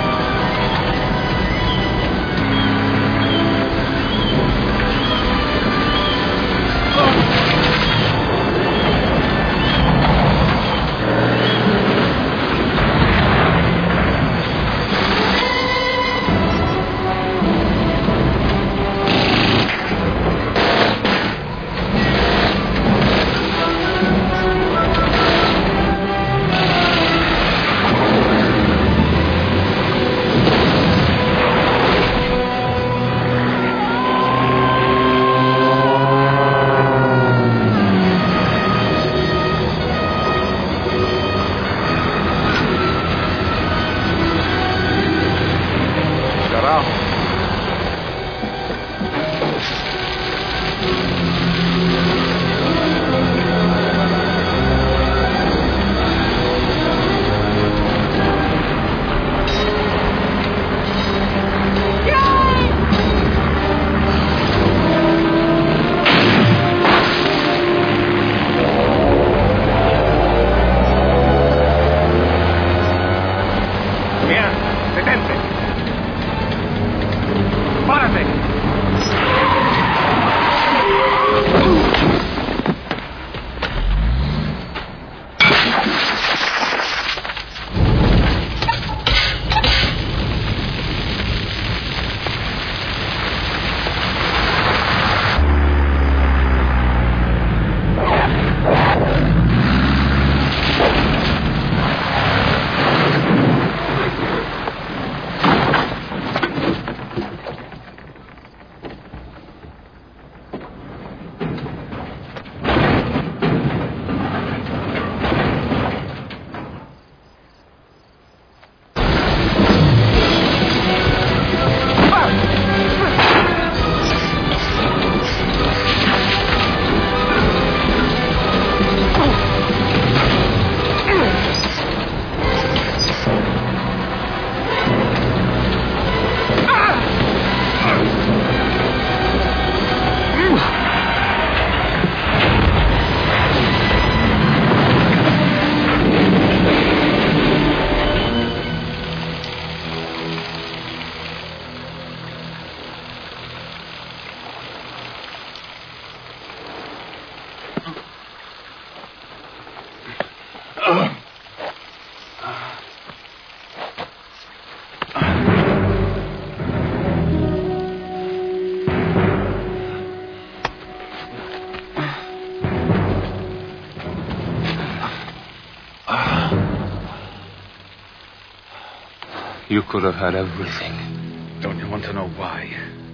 Speaker 12: You could have had everything.
Speaker 11: Don't you want to know why?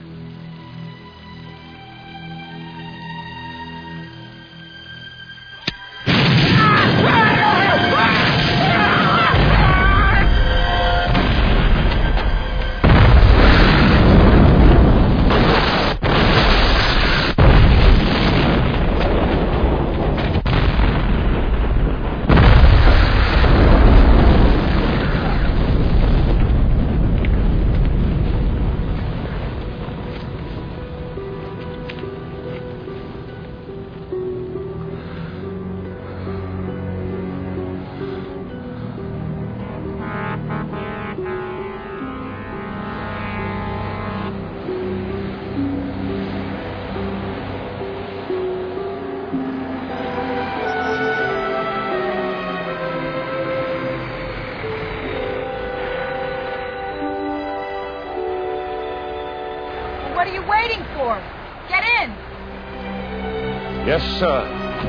Speaker 6: What are you waiting for? Get in!
Speaker 11: Yes, sir.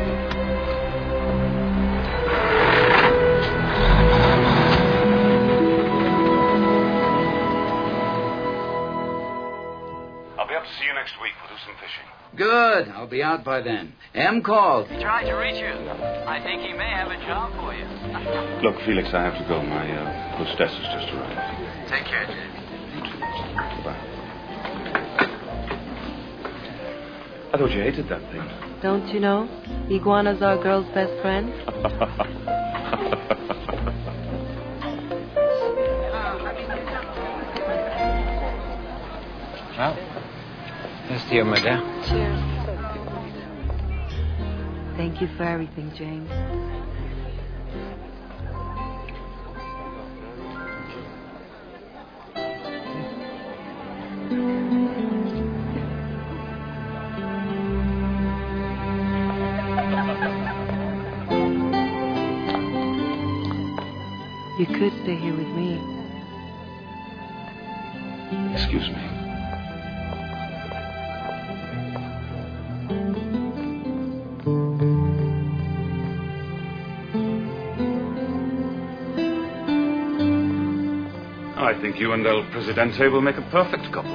Speaker 11: I'll be up to see you next week. We'll do some fishing.
Speaker 1: Good. I'll be out by then. M called.
Speaker 8: He tried to reach you. I think he may have a job for you.
Speaker 11: Look, Felix, I have to go. My uh, hostess has just arrived.
Speaker 8: Take care, Jamie.
Speaker 11: Goodbye. I thought you hated that thing.
Speaker 7: Don't you know? Iguana's our girl's best friend.
Speaker 16: Well, here's to you, madame.
Speaker 7: Cheers. Thank you for everything, James. You could stay here with me.
Speaker 11: Excuse me. I think you and El Presidente will make a perfect couple.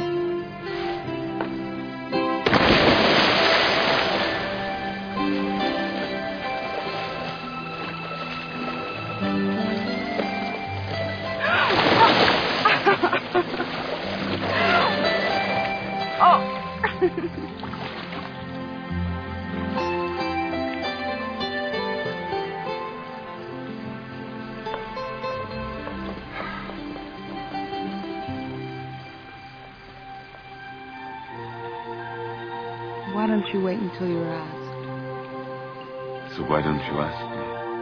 Speaker 14: Why don't you wait until you're asked?
Speaker 11: So why don't you ask me?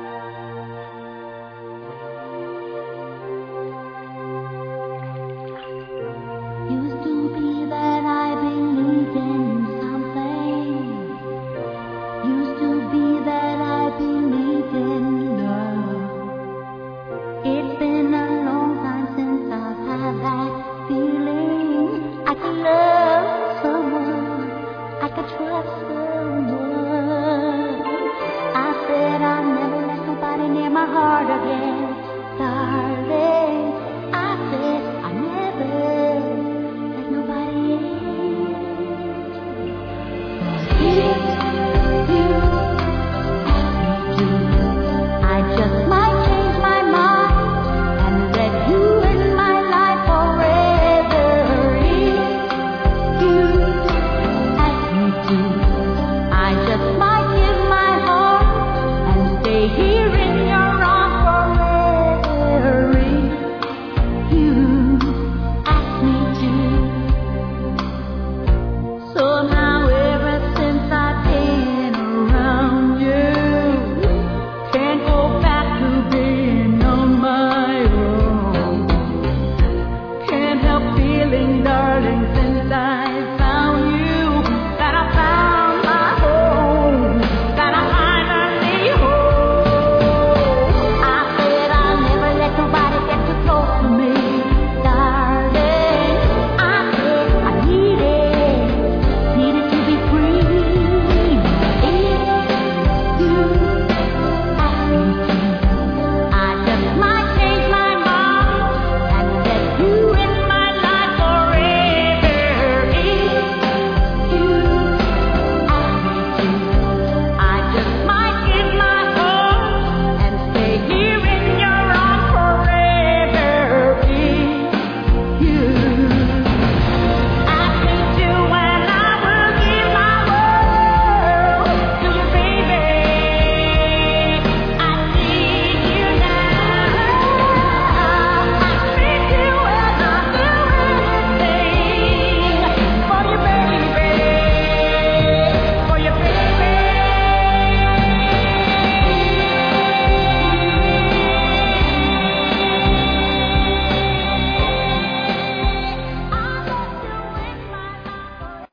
Speaker 15: Used to be that I believed in something. Used to be that I believed in love. It's been a long time since I've had that feeling. I could love someone. I could trust someone. I said I'll never let nobody near my heart again, darling. I said I'll never let nobody in. If you ask me to, I just might change my mind and let you in my life forever. If you I just might give my heart and stay here.